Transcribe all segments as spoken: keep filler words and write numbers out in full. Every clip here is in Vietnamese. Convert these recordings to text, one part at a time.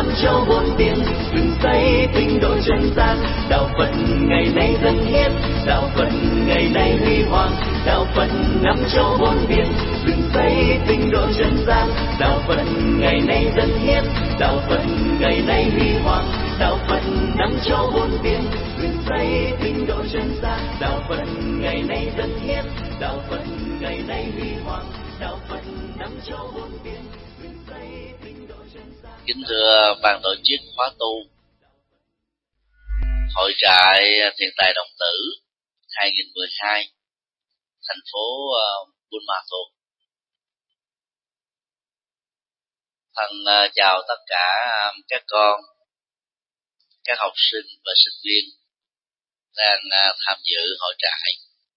năm châu bốn biển, dựng xây tinh độ chân gian. Đạo Phật ngày nay dân hiến, đạo Phật ngày nay huy hoàng. Đạo Phật năm châu bốn biển, dựng xây tinh độ chân gian. Đạo Phật ngày nay dân hiến, đạo Phật ngày nay huy hoàng. Đạo Phật năm châu bốn biển, dựng xây tinh độ chân gian. Đạo Phật ngày nay dân hiến, đạo Phật ngày nay huy hoàng. Đạo Phật năm châu bốn biển, dựng xây tinh độ chân gian. Kính thưa ban tổ chức khóa tu Hội trại Thiện Tài Đồng Tử hai không một hai, thành phố Buôn Ma Thuột. Thân chào tất cả các con, các học sinh và sinh viên đang tham dự hội trại.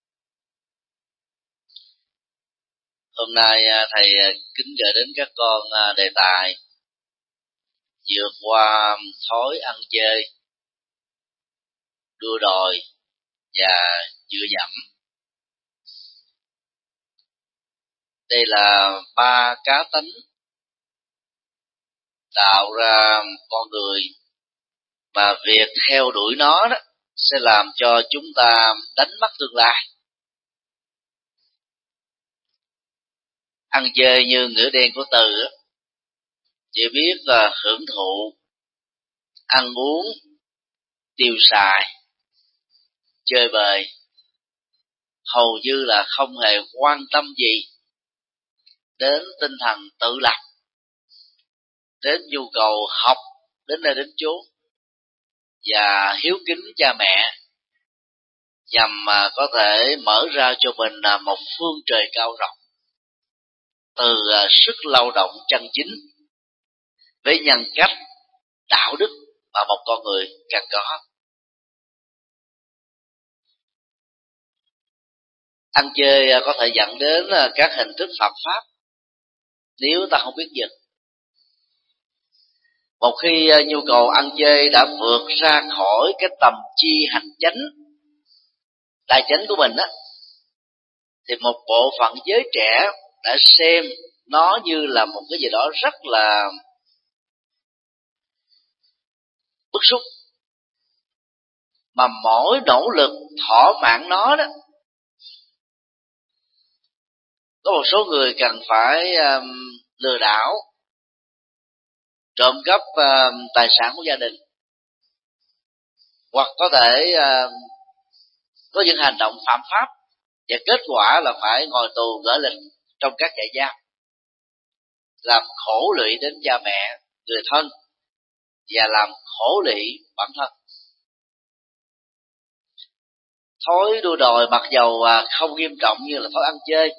Hôm nay thầy kính gửi đến các con đề tài vượt qua thói ăn chơi, đua đòi và dựa dẫm. Đây là ba cá tánh tạo ra con người, mà việc theo đuổi nó đó sẽ làm cho chúng ta đánh mất tương lai. Ăn chơi như nghĩa đen của từ, chỉ biết là hưởng thụ, ăn uống, tiêu xài, chơi bời, hầu như là không hề quan tâm gì đến tinh thần tự lập, đến nhu cầu học đến nơi đến chốn và hiếu kính cha mẹ, nhằm mà có thể mở ra cho mình một phương trời cao rộng từ sức lao động chân chính với nhân cách, đạo đức mà một con người cần có. Ăn chơi có thể dẫn đến các hình thức phạm pháp nếu ta không biết dừng. Một khi nhu cầu ăn chơi đã vượt ra khỏi cái tầm chi hành chánh, đại chánh của mình á, thì một bộ phận giới trẻ đã xem nó như là một cái gì đó rất là bức xúc, mà mỗi nỗ lực thỏa mãn nó đó, có một số người cần phải um, lừa đảo, trộm cắp uh, tài sản của gia đình, hoặc có thể uh, có những hành động phạm pháp, và kết quả là phải ngồi tù gỡ lịch trong các trại giam, làm khổ lụy đến cha mẹ, người thân, và làm khổ lụy bản thân. Thói đua đòi mặc dầu không nghiêm trọng như là thói ăn chơi,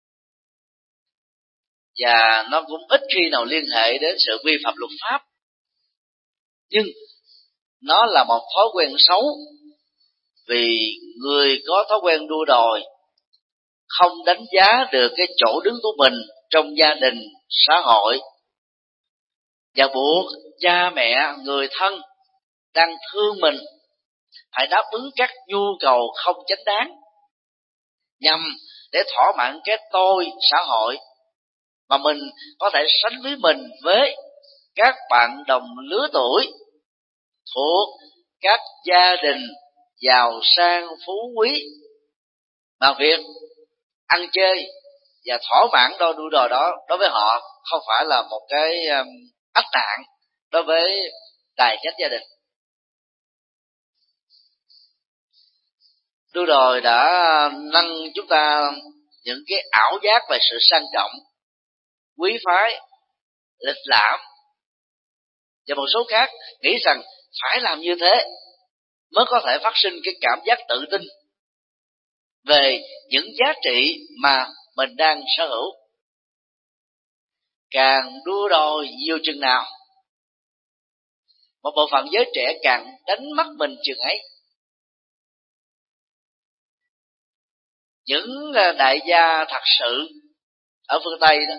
và nó cũng ít khi nào liên hệ đến sự vi phạm luật pháp, nhưng nó là một thói quen xấu, vì người có thói quen đua đòi không đánh giá được cái chỗ đứng của mình trong gia đình, xã hội, và buộc cha mẹ, người thân đang thương mình phải đáp ứng các nhu cầu không chính đáng nhằm để thỏa mãn cái tôi xã hội, mà mình có thể sánh với mình với các bạn đồng lứa tuổi thuộc các gia đình giàu sang phú quý, mà việc ăn chơi và thỏa mãn đôi đua đòi đó đối với họ không phải là một cái um, ách nạn đối với tài chính gia đình. Đua đòi đã nâng chúng ta những cái ảo giác về sự sang trọng, quý phái, lịch lãm, và một số khác nghĩ rằng phải làm như thế mới có thể phát sinh cái cảm giác tự tin về những giá trị mà mình đang sở hữu. Càng đua đòi nhiều chừng nào, một bộ phận giới trẻ càng đánh mất mình chừng ấy. Những đại gia thật sự ở phương Tây đó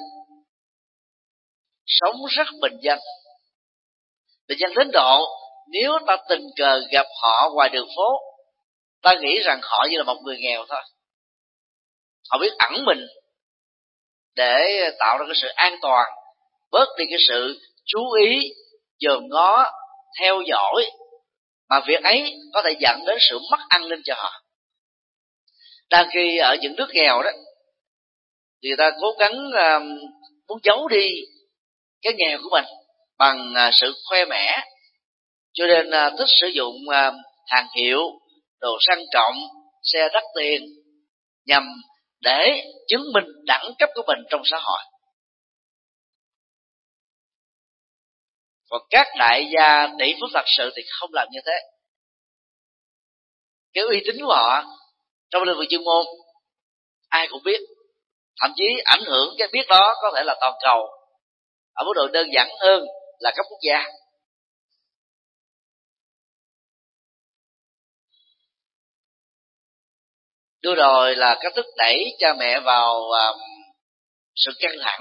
sống rất bình dân, bình dân đến độ nếu ta tình cờ gặp họ ngoài đường phố, ta nghĩ rằng họ như là một người nghèo thôi. Họ biết ẩn mình để tạo ra cái sự an toàn, bớt đi cái sự chú ý dòm ngó, theo dõi, mà việc ấy có thể dẫn đến sự mất an ninh cho họ. Đang khi ở những nước nghèo đó, thì người ta cố gắng uh, muốn giấu đi cái nghèo của mình bằng uh, sự khoe mẽ, cho nên uh, thích sử dụng uh, hàng hiệu, đồ sang trọng, xe đắt tiền, nhằm để chứng minh đẳng cấp của mình trong xã hội. Còn các đại gia tỷ phú thật sự thì không làm như thế. Cái uy tín của họ trong lĩnh vực chuyên môn ai cũng biết, thậm chí ảnh hưởng cái biết đó có thể là toàn cầu, ở mức độ đơn giản hơn là cấp quốc gia. Đưa đòi là cách thức đẩy cha mẹ vào uh, sự căng thẳng,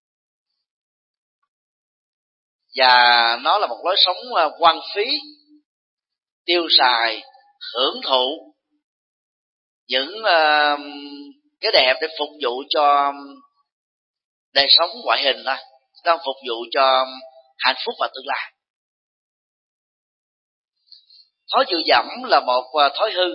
và nó là một lối sống uh, hoang phí, tiêu xài, hưởng thụ những uh, cái đẹp để phục vụ cho đời sống ngoại hình thôi, không phục vụ cho hạnh phúc và tương lai. Thói dựa dẫm là một uh, thói hư,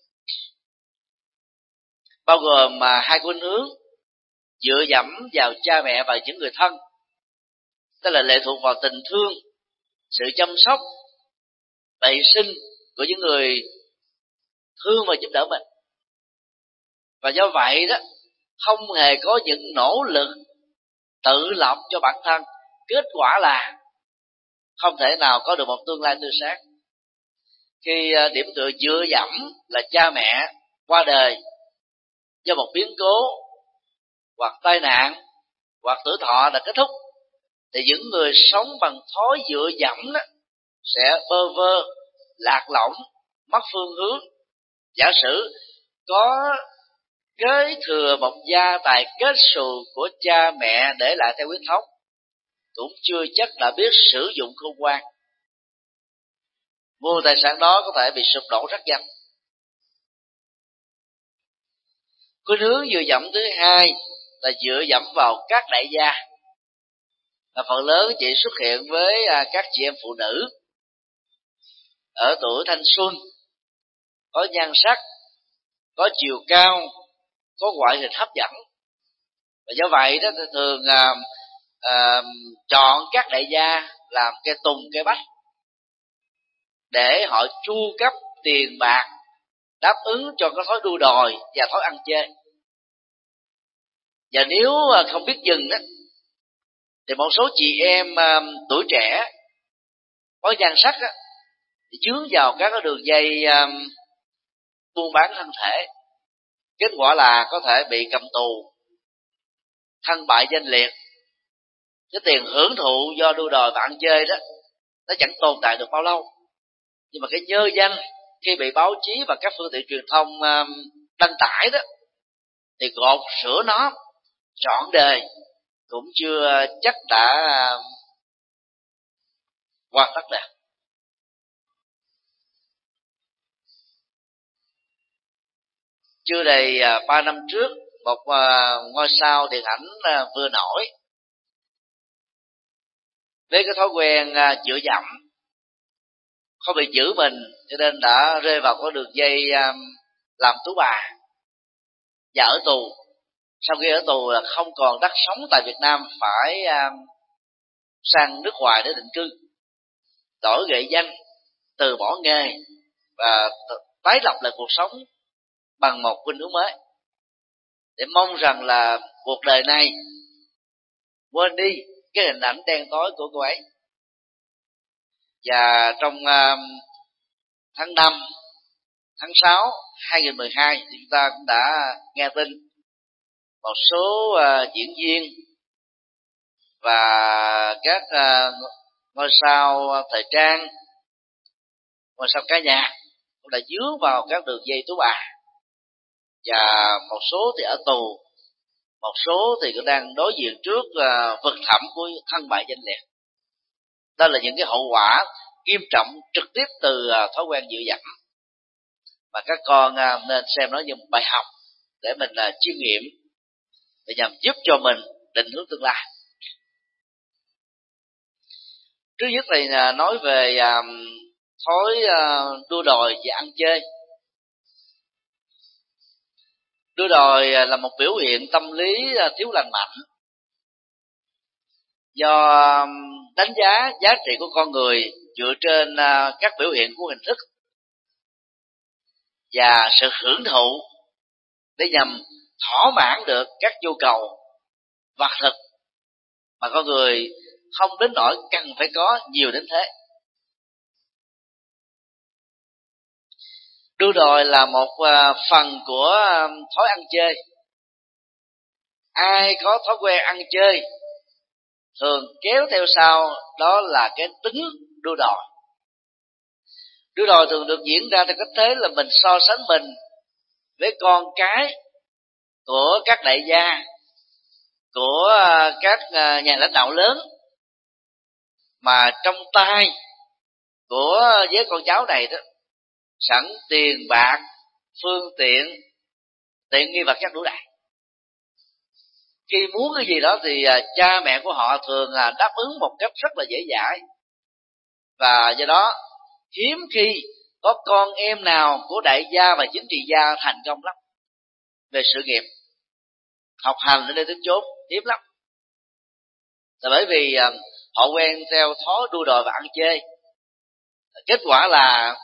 bao gồm mà hai khuynh hướng: dựa dẫm vào cha mẹ và những người thân, tức là lệ thuộc vào tình thương, sự chăm sóc, vệ sinh của những người thương và giúp đỡ mình, và do vậy đó không hề có những nỗ lực tự lập cho bản thân. Kết quả là không thể nào có được một tương lai tươi sáng. Khi điểm tựa dựa dẫm là cha mẹ qua đời do một biến cố hoặc tai nạn hoặc tuổi thọ đã kết thúc, thì những người sống bằng thói dựa dẫm đó sẽ bơ vơ, lạc lõng, mất phương hướng. Giả sử có kế thừa một gia tài kết xù của cha mẹ để lại theo huyết thống, cũng chưa chắc đã biết sử dụng khôn ngoan. Nguồn tài sản đó có thể bị sụp đổ rất nhanh. Khuynh hướng dựa dẫm thứ hai là dựa dẫm vào các đại gia, là phần lớn chỉ xuất hiện với các chị em phụ nữ ở tuổi thanh xuân, có nhan sắc, có chiều cao, có ngoại hình hấp dẫn, và do vậy đó thường à, à, chọn các đại gia làm cây tùng cây bách để họ chu cấp tiền bạc đáp ứng cho cái thói đua đòi và thói ăn chơi. Và nếu không biết dừng đó, thì một số chị em uh, tuổi trẻ có nhan sắc đó, dướng vào các cái đường dây uh, buôn bán thân thể. Kết quả là có thể bị cầm tù, thân bại danh liệt. Cái tiền hưởng thụ do đua đòi và ăn chơi đó nó chẳng tồn tại được bao lâu, nhưng mà cái nhơ danh khi bị báo chí và các phương tiện truyền thông uh, đăng tải đó, thì gột sửa nó trọn đời cũng chưa chắc đã uh, hoàn tất được. Chưa đầy uh, ba năm trước, một uh, ngôi sao điện ảnh uh, vừa nổi với cái thói quen uh, dựa dẫm, không bị giữ mình, cho nên đã rơi vào cái đường dây um, làm tú bà và ở tù. Sau khi ở tù là không còn đất sống tại Việt Nam, phải um, sang nước ngoài để định cư, đổi nghệ danh, từ bỏ nghề và tái lập lại cuộc sống bằng một khuynh hướng mới, để mong rằng là cuộc đời này quên đi cái hình ảnh đen tối của cô ấy. Và trong uh, tháng năm, tháng sáu hai nghìn mười hai thì chúng ta cũng đã nghe tin một số uh, diễn viên và các uh, ngôi sao thời trang, ngôi sao ca nhạc cũng đã dướng vào các đường dây tú bà, và một số thì ở tù, một số thì cũng đang đối diện trước uh, vực thẳm của thân bại danh liệt. Đó là những cái hậu quả nghiêm trọng trực tiếp từ uh, thói quen dựa dẫm, mà các con uh, nên xem nó như một bài học để mình uh, chiêm nghiệm, để nhằm giúp cho mình định hướng tương lai. Trước nhất thì nói về thói đua đòi và ăn chơi. Đua đòi là một biểu hiện tâm lý thiếu lành mạnh, do đánh giá giá trị của con người dựa trên các biểu hiện của hình thức và sự hưởng thụ để nhằm thỏa mãn được các nhu cầu vật thực mà con người không đến nỗi cần phải có nhiều đến thế. Đua đòi là một phần của thói ăn chơi. Ai có thói quen ăn chơi thường kéo theo sau đó là cái tính đua đòi. Đua đòi thường được diễn ra theo cách thế là mình so sánh mình với con cái của các đại gia, của các nhà lãnh đạo lớn, mà trong tay của với con cháu này đó sẵn tiền bạc, phương tiện, tiện nghi vật chất đủ đầy. Khi muốn cái gì đó thì cha mẹ của họ thường đáp ứng một cách rất là dễ dãi, và do đó hiếm khi có con em nào của đại gia và chính trị gia thành công lắm về sự nghiệp, học hành ở đây đến chốn hiếm lắm. Là bởi vì họ quen theo thói đua đòi và ăn chơi. Kết quả là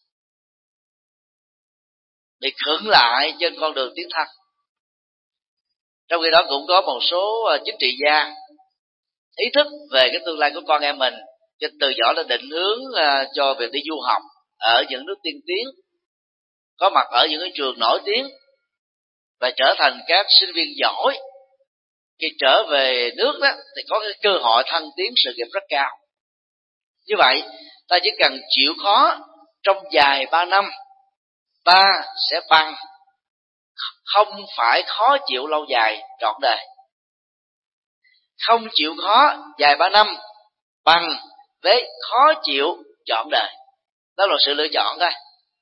bị khựng lại trên con đường tiến thân. Trong khi đó cũng có một số chính trị gia ý thức về cái tương lai của con em mình, cho từ nhỏ đã định hướng cho việc đi du học ở những nước tiên tiến, có mặt ở những cái trường nổi tiếng và trở thành các sinh viên giỏi. Khi trở về nước đó thì có cái cơ hội thăng tiến sự nghiệp rất cao. Như vậy ta chỉ cần chịu khó trong vài ba năm, ta sẽ bằng, không phải khó chịu lâu dài trọn đời. Không chịu khó vài ba năm bằng với khó chịu trọn đời. Đó là sự lựa chọn thôi.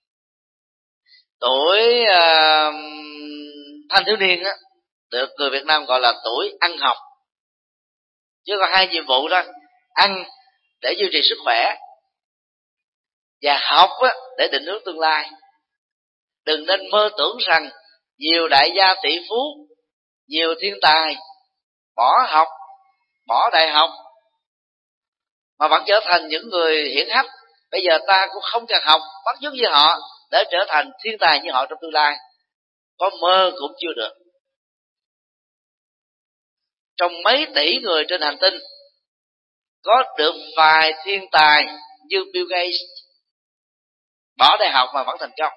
Tuổi uh, thanh thiếu niên đó, được người Việt Nam gọi là tuổi ăn học. Chứ có hai nhiệm vụ đó: ăn để duy trì sức khỏe và học á, để định hướng tương lai. Đừng nên mơ tưởng rằng nhiều đại gia tỷ phú, nhiều thiên tài bỏ học, bỏ đại học mà vẫn trở thành những người hiển hách. Bây giờ ta cũng không cần học, bắt chước như họ để trở thành thiên tài như họ trong tương lai. Có mơ cũng chưa được. Trong mấy tỷ người trên hành tinh, có được vài thiên tài như Bill Gates bỏ đại học mà vẫn thành công,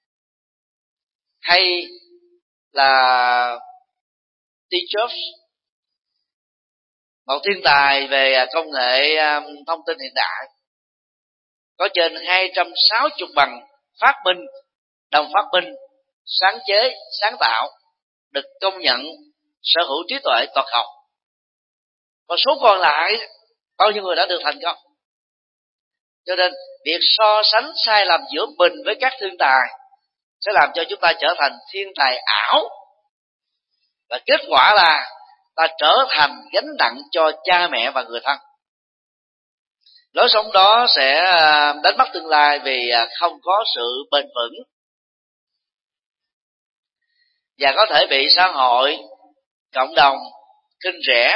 hay là Steve Jobs, một thiên tài về công nghệ thông tin hiện đại, có trên hai trăm sáu mươi bằng phát minh, đồng phát minh, sáng chế, sáng tạo, được công nhận sở hữu trí tuệ toàn cầu. Còn số còn lại, bao nhiêu người đã được thành công. Cho nên việc so sánh sai lầm giữa mình với các thiên tài sẽ làm cho chúng ta trở thành thiên tài ảo, và kết quả là ta trở thành gánh nặng cho cha mẹ và người thân. Lối sống đó sẽ đánh mất tương lai vì không có sự bền vững, và có thể bị xã hội, cộng đồng khinh rẻ.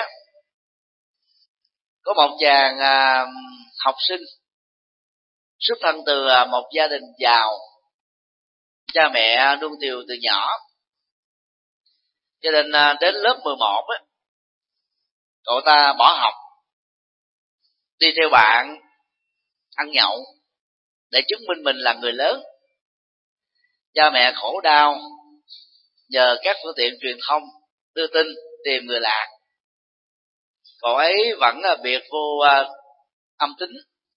Có một chàng học sinh xuất thân từ một gia đình giàu, cha mẹ nuông chiều từ nhỏ, cho nên đến lớp mười một á, cậu ta bỏ học, đi theo bạn ăn nhậu để chứng minh mình là người lớn. Cha mẹ khổ đau, nhờ các phương tiện truyền thông đưa tin tìm người lạ. Cậu ấy vẫn biệt vô âm tính.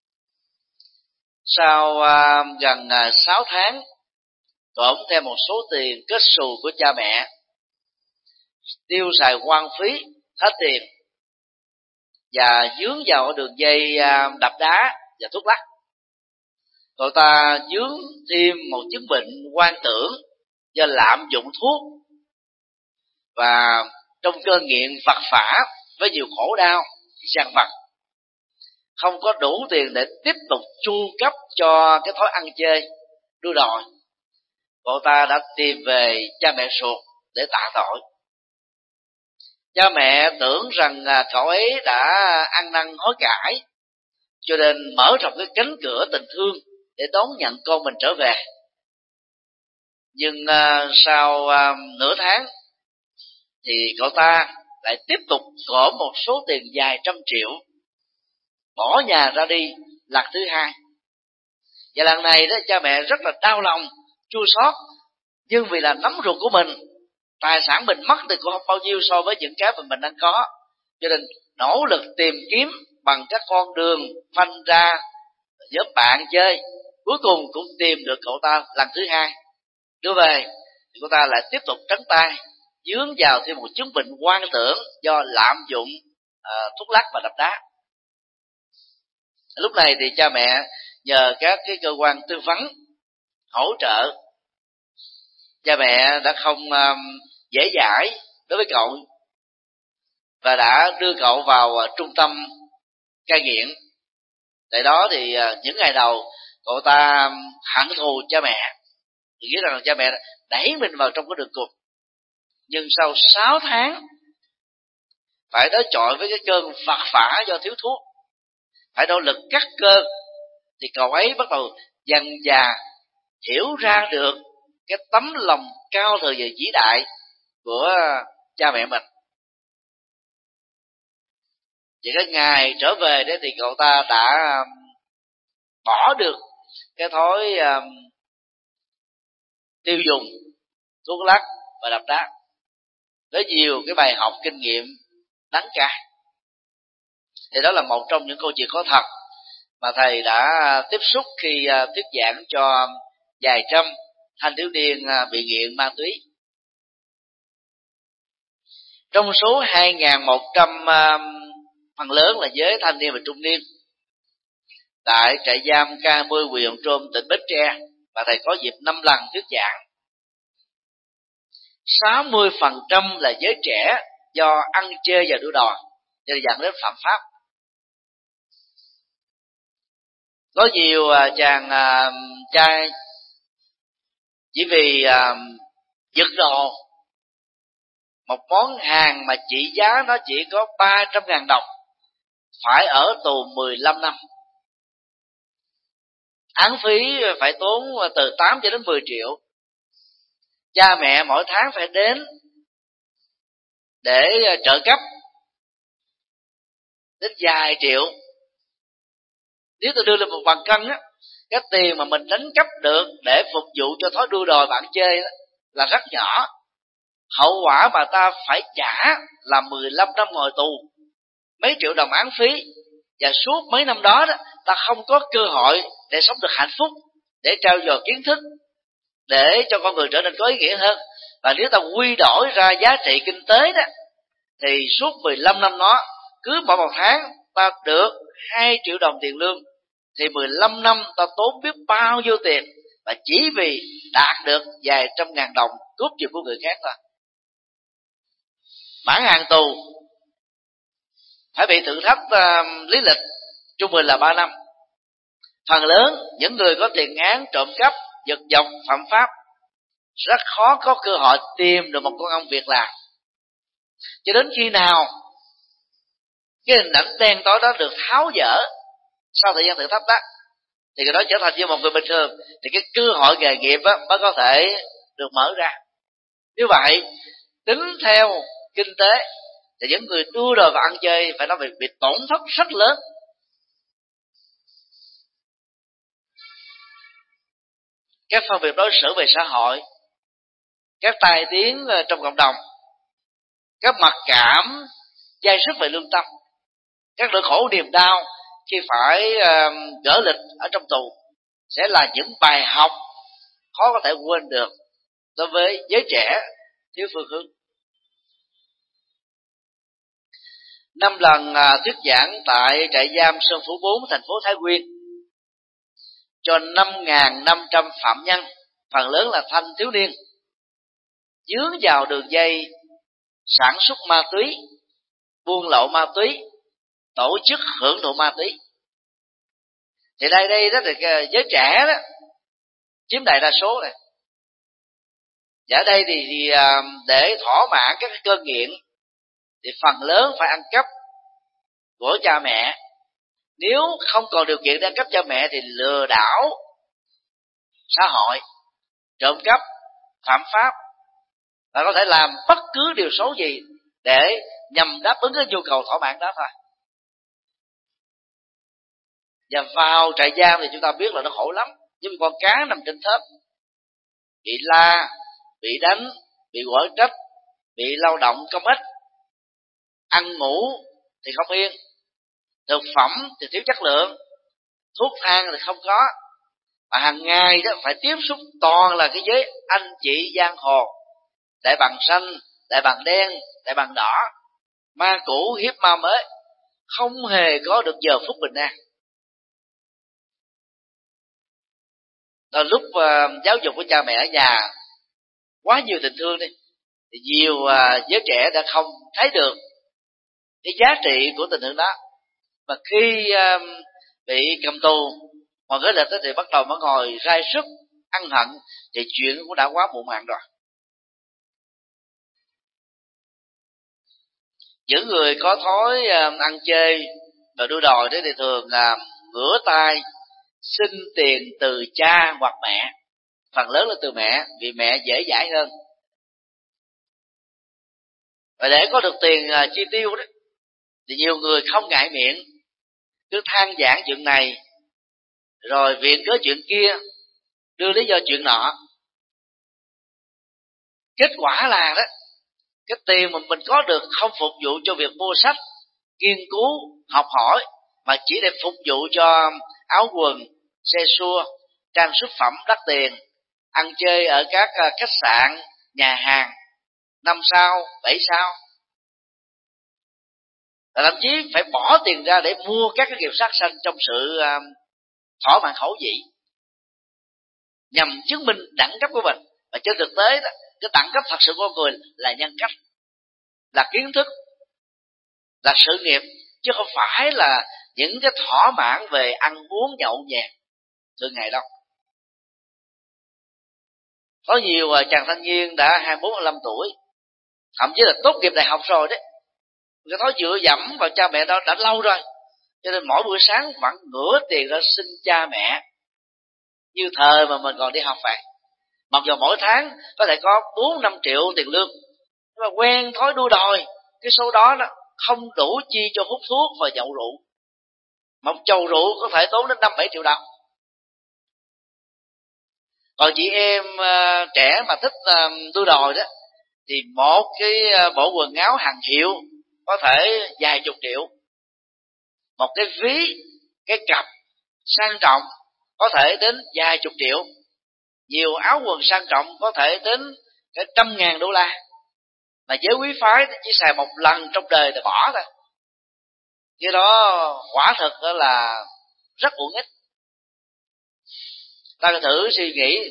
Sau gần sáu tháng, cậu thêm một số tiền kết xù của cha mẹ, tiêu xài hoang phí hết tiền và dướng vào đường dây đập đá và thuốc lắc. Cậu ta dướng thêm một chứng bệnh hoang tưởng do lạm dụng thuốc, và trong cơn nghiện vật vã với nhiều khổ đau dằn vặt. không có đủ tiền để tiếp tục chu cấp cho cái thói ăn chơi đua đòi, cậu ta đã tìm về cha mẹ ruột để tạ tội. Cha mẹ tưởng rằng cậu ấy đã ăn năn hối cải, cho nên mở rộng cái cánh cửa tình thương để đón nhận con mình trở về. Nhưng uh, sau uh, nửa tháng thì cậu ta lại tiếp tục gom một số tiền vài trăm triệu, bỏ nhà ra đi lần thứ hai. Và lần này đó cha mẹ rất là đau lòng, chua xót, nhưng vì là nắm ruột của mình, tài sản mình mất thì cũng không bao nhiêu so với những cái mà mình đang có, cho nên nỗ lực tìm kiếm bằng các con đường phanh ra giúp bạn chơi. Cuối cùng cũng tìm được cậu ta lần thứ hai. Đưa về thì cậu ta lại tiếp tục trắng tay, dướng vào thêm một chứng bệnh hoang tưởng do lạm dụng uh, thuốc lắc và đập đá. Lúc này thì cha mẹ nhờ các cái cơ quan tư vấn hỗ trợ. Cha mẹ đã không uh, dễ dãi đối với cậu và đã đưa cậu vào uh, trung tâm cai nghiện. Tại đó thì uh, những ngày đầu cậu ta hận thù cha mẹ, thì nghĩ rằng cha mẹ đẩy mình vào trong cái đường cùng. Nhưng sau sáu tháng phải đối chọi với cái cơn vật vã do thiếu thuốc, phải nỗ lực cắt cơn, thì cậu ấy bắt đầu dần dà hiểu ra được cái tấm lòng cao thượng và vĩ đại của cha mẹ mình. Thì cái ngày trở về đấy thì cậu ta đã bỏ được cái thói um, tiêu dùng thuốc lắc và đập đá với nhiều cái bài học kinh nghiệm đắng cay. Thì đó là một trong những câu chuyện có thật mà thầy đã tiếp xúc khi thuyết giảng cho vài trăm thanh thiếu niên bị nghiện ma túy. Trong số hai nghìn một trăm phần lớn là giới thanh niên và trung niên tại trại giam K hai mươi huyện Trôm, tỉnh Bến Tre, và thầy có dịp năm lần thuyết giảng. sáu mươi phần trăm là giới trẻ do ăn chơi và đua đòi cho nên dẫn đến phạm pháp. Có nhiều uh, chàng uh, trai chỉ vì uh, giật đồ một món hàng mà trị giá nó chỉ có ba trăm ngàn đồng, phải ở tù mười lăm năm. Án phí phải tốn từ tám cho đến mười triệu. Cha mẹ mỗi tháng phải đến để trợ cấp đến vài triệu. Nếu tôi đưa lên một bằng cân á, cái tiền mà mình đánh cắp được để phục vụ cho thói đua đòi bạn chơi đó, là rất nhỏ. Hậu quả mà ta phải trả là mười lăm năm ngồi tù, mấy triệu đồng án phí, và suốt mấy năm đó, đó ta không có cơ hội để sống được hạnh phúc, để trao dồi kiến thức, để cho con người trở nên có ý nghĩa hơn. Và nếu ta quy đổi ra giá trị kinh tế đó, thì suốt mười lăm năm đó, cứ mỗi một tháng ta được hai triệu đồng tiền lương, thì mười lăm năm ta tốn biết bao nhiêu tiền, và chỉ vì đạt được vài trăm ngàn đồng cướp giật của người khác thôi. Mãn hạn tù phải bị thử thách uh, lý lịch, trung bình là ba năm. Phần lớn những người có tiền án trộm cắp, giật dọc, phạm pháp rất khó có cơ hội tìm được một công ăn việc làm. Cho đến khi nào cái hình ảnh đen tối đó được tháo dỡ sau thời gian thử thách đó, thì cái đó trở thành như một người bình thường, thì cái cơ hội nghề nghiệp đó mới có thể được mở ra. Như vậy, tính theo kinh tế thì những người đua đòi và ăn chơi phải nói bị, bị tổn thất rất lớn. Các phân biệt đối xử về xã hội, các tai tiếng trong cộng đồng, các mặc cảm dai sức về lương tâm, các nỗi khổ niềm đau khi phải uh, gỡ lịch ở trong tù sẽ là những bài học khó có thể quên được đối với giới trẻ thiếu phương hướng. Năm lần uh, thuyết giảng tại trại giam Sơn Phủ bốn, thành phố Thái Nguyên cho năm nghìn năm trăm phạm nhân, phần lớn là thanh thiếu niên, dướng vào đường dây sản xuất ma túy, buôn lậu ma túy, tổ chức hưởng thụ ma túy. Thì đây đây đó thì giới trẻ đó chiếm đại đa số này. Và ở đây thì, thì để thỏa mãn các cơn nghiện thì phần lớn phải ăn cắp của cha mẹ. Nếu không còn điều kiện để ăn cắp cha mẹ thì lừa đảo xã hội, trộm cắp, phạm pháp, và có thể làm bất cứ điều xấu gì để nhằm đáp ứng cái nhu cầu thỏa mãn đó thôi. Và vào trại giam thì chúng ta biết là nó khổ lắm, giống như con cá nằm trên thớt, bị la, bị đánh, bị quở trách, bị lao động công ích, ăn ngủ thì không yên, thực phẩm thì thiếu chất lượng, thuốc thang thì không có, mà hàng ngày đó phải tiếp xúc toàn là cái giới anh chị giang hồ, đại bàng xanh, đại bàng đen, đại bàng đỏ, ma cũ hiếp ma mới, không hề có được giờ phút bình an.到lúc uh, giáo dục của cha mẹ ở nhà quá nhiều tình thương đi, thì nhiều uh, giới trẻ đã không thấy được cái giá trị của tình thương đó, mà khi uh, bị cầm tù hoặc cái lịch đó thì bắt đầu mới ngồi rai sức ăn hận, thì chuyện cũng đã quá muộn màng rồi. Những người có thói uh, ăn chơi và đua đòi đấy thì thường uh, ngửa tay xin tiền từ cha hoặc mẹ, phần lớn là từ mẹ, vì mẹ dễ dãi hơn. Và để có được tiền uh, chi tiêu đó thì nhiều người không ngại miệng, cứ than vãn chuyện này, rồi viện cớ chuyện kia, đưa lý do chuyện nọ. Kết quả là đó, cái tiền mà mình có được không phục vụ cho việc mua sách, nghiên cứu, học hỏi, mà chỉ để phục vụ cho áo quần, xe xua, trang sức phẩm đắt tiền, ăn chơi ở các khách sạn, nhà hàng năm sao, bảy sao, và thậm chí phải bỏ tiền ra để mua các cái nghiệp sát sanh trong sự uh, thỏa mãn khẩu vị, nhằm chứng minh đẳng cấp của mình. Và trên thực tế đó, cái đẳng cấp thật sự của con người là nhân cách, là kiến thức, là sự nghiệp, chứ không phải là những cái thỏa mãn về ăn uống nhậu nhẹt thường ngày đâu. Có nhiều chàng thanh niên đã hai mươi bốn, hai mươi lăm tuổi, thậm chí là tốt nghiệp đại học rồi đấy, cái thói dựa dẫm vào cha mẹ đó đã lâu rồi, cho nên mỗi buổi sáng vẫn ngửa tiền ra xin cha mẹ như thời mà mình còn đi học vậy. Mặc dù mỗi tháng có thể có bốn năm triệu tiền lương, nhưng mà quen thói đua đòi, cái số đó đó không đủ chi cho hút thuốc và nhậu rượu. Một chầu rượu có thể tốn đến năm bảy triệu đồng. Còn chị em uh, trẻ mà thích uh, đua đòi đó, thì một cái uh, bộ quần áo hàng hiệu có thể vài chục triệu, một cái ví, cái cặp sang trọng có thể đến vài chục triệu, nhiều áo quần sang trọng có thể đến cái trăm ngàn đô la, mà giới quý phái chỉ xài một lần trong đời thì bỏ thôi. Cái đó quả thực đó là rất uổng ích. Ta có thử suy nghĩ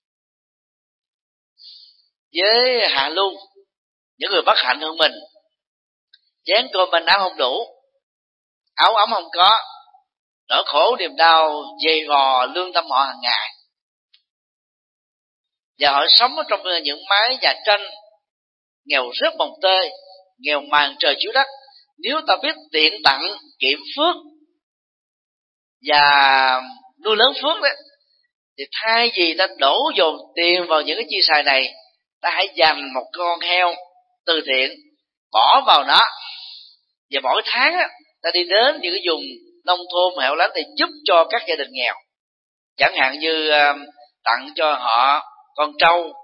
với hạ lưu, những người bất hạnh hơn mình, chén cơm manh áo không đủ, áo ấm không có, nỗi khổ niềm đau dày vò lương tâm họ hàng ngày, và họ sống ở trong những mái nhà tranh nghèo rớt mồng tơi, nghèo màn trời chiếu đất. Nếu ta biết tiện tặng, kiệm phước và nuôi lớn phước đấy, thì thay vì ta đổ dồn tiền vào những cái chi xài này, ta hãy dành một con heo từ thiện, bỏ vào nó, và mỗi tháng á, ta đi đến những cái vùng nông thôn hẻo lánh để giúp cho các gia đình nghèo, chẳng hạn như uh, tặng cho họ con trâu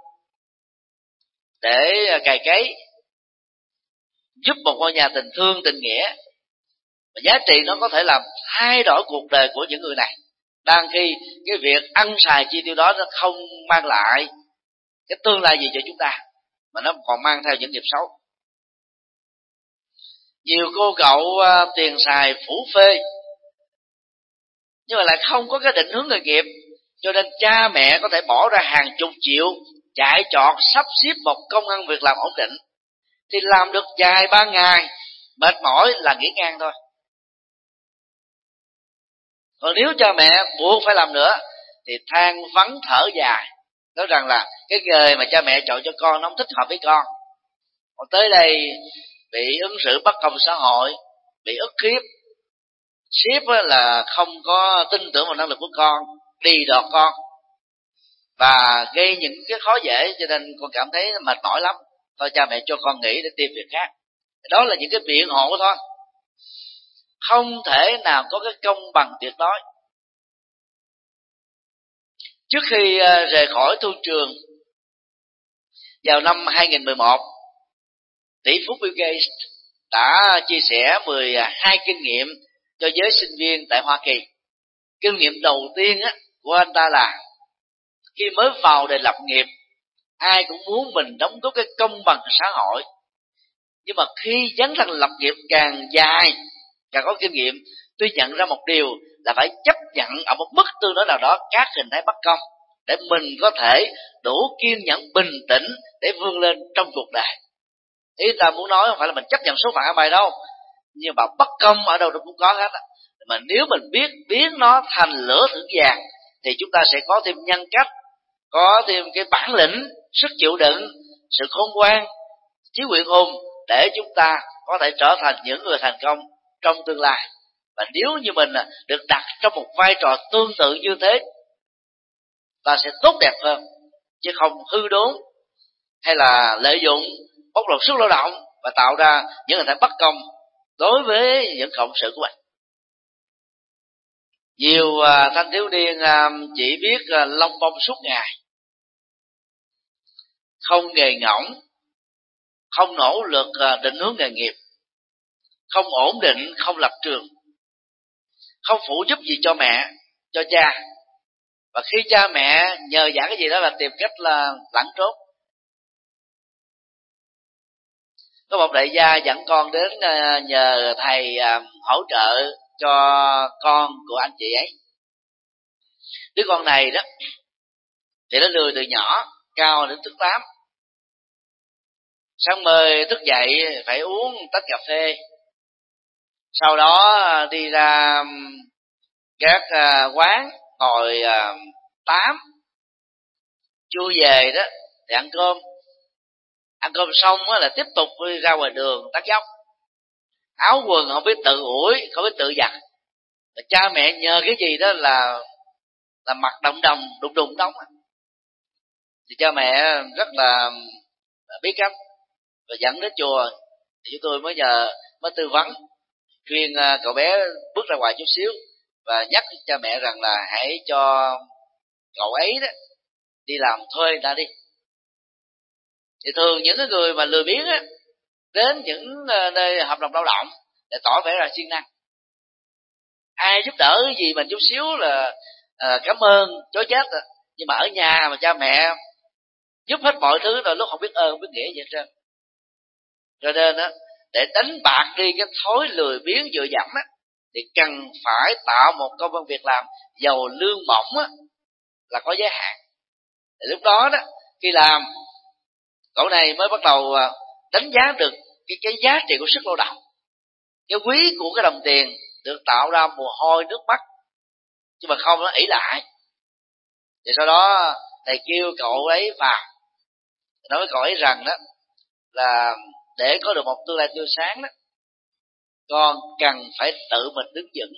để uh, cày cấy, giúp một ngôi nhà tình thương tình nghĩa. Và giá trị nó có thể làm thay đổi cuộc đời của những người này, đang khi cái việc ăn xài chi tiêu đó nó không mang lại cái tương lai gì cho chúng ta, mà nó còn mang theo những nghiệp xấu. Nhiều cô cậu uh, tiền xài phủ phê, nhưng mà lại không có cái định hướng nghề nghiệp, cho nên cha mẹ có thể bỏ ra hàng chục triệu chạy trọt sắp xếp một công ăn việc làm ổn định, thì làm được vài ba ngày mệt mỏi là nghỉ ngang thôi. Còn nếu cha mẹ buộc phải làm nữa thì than vắng thở dài, nói rằng là cái nghề mà cha mẹ chọn cho con nó không thích hợp với con. Còn tới đây bị ứng xử bất công xã hội, bị ức hiếp, sếp là không có tin tưởng vào năng lực của con, đi đọt con và gây những cái khó dễ, cho nên con cảm thấy mệt mỏi lắm, thôi cha mẹ cho con nghỉ để tìm việc khác. Đó là những cái biện hộ thôi, không thể nào có cái công bằng tuyệt đối. Trước khi rời khỏi thương trường vào năm hai nghìn mười một, tỷ phú Bill Gates đã chia sẻ mười hai kinh nghiệm cho giới sinh viên tại Hoa Kỳ. Kinh nghiệm đầu tiên á, của anh ta là khi mới vào để lập nghiệp, ai cũng muốn mình đóng góp cái công bằng xã hội. Nhưng mà khi dấn thân lập nghiệp càng dài, càng có kinh nghiệm, tôi nhận ra một điều là phải chấp nhận ở một mức tương đối nào đó các hình thái bất công, để mình có thể đủ kiên nhẫn bình tĩnh để vươn lên trong cuộc đời. Ý ta muốn nói không phải là mình chấp nhận số phận ở bài đâu, nhưng mà bất công ở đâu cũng có hết. Mà nếu mình biết biến nó thành lửa thử vàng thì chúng ta sẽ có thêm nhân cách, có thêm cái bản lĩnh, sức chịu đựng, sự khôn ngoan, trí nguyện hùng để chúng ta có thể trở thành những người thành công trong tương lai. Và nếu như mình được đặt trong một vai trò tương tự như thế, ta sẽ tốt đẹp hơn, chứ không hư đốn hay là lợi dụng bóc lột sức lao động và tạo ra những hình thái bất công đối với những cộng sự của mình. Nhiều uh, thanh thiếu niên uh, chỉ biết uh, lông bông suốt ngày, không nghề ngỗng, không nỗ lực uh, định hướng nghề nghiệp, không ổn định, không lập trường, không phụ giúp gì cho mẹ, cho cha. Và khi cha mẹ nhờ vả cái gì đó là tìm cách là lẩn trốn. Có một đại gia dẫn con đến uh, nhờ thầy uh, hỗ trợ cho con của anh chị ấy. Đứa con này đó thì nó lười từ nhỏ, cao đến thước tám. Sáng mời thức dậy phải uống tách cà phê, sau đó đi ra các quán ngồi tám, chưa về đó thì ăn cơm, ăn cơm xong là tiếp tục đi ra ngoài đường tắt dốc, áo quần không biết tự ủi, không biết tự giặt. Cha mẹ nhờ cái gì đó là là mặt đồng đồng đùng đùng đóng, thì cha mẹ rất là biết cách và dẫn đến chùa. Thì chúng tôi mới nhờ mới tư vấn khuyên cậu bé bước ra ngoài chút xíu và nhắc cha mẹ rằng là hãy cho cậu ấy đó đi làm thuê người ta đi. Thì thường những cái người mà lười biếng á, đến những nơi hợp đồng lao động để tỏ vẻ là siêng năng, ai giúp đỡ gì mình chút xíu là à, cảm ơn chối chết rồi. Nhưng mà ở nhà mà cha mẹ giúp hết mọi thứ rồi lúc không biết ơn không biết nghĩa gì hết trơn. Cho nên á, để đánh bạc đi cái thói lười biếng dựa dẫm á, thì cần phải tạo một công ăn việc làm giàu lương bổng á, là có giới hạn. Thì lúc đó đó, khi làm, cậu này mới bắt đầu đánh giá được cái, cái giá trị của sức lao động, cái quý của cái đồng tiền được tạo ra mồ hôi nước mắt, chứ mà không nó ỷ lại. Thì sau đó thầy kêu cậu ấy vào, nói với cậu ấy rằng đó là để có được một tương lai tươi sáng đó, con cần phải tự mình đứng vững.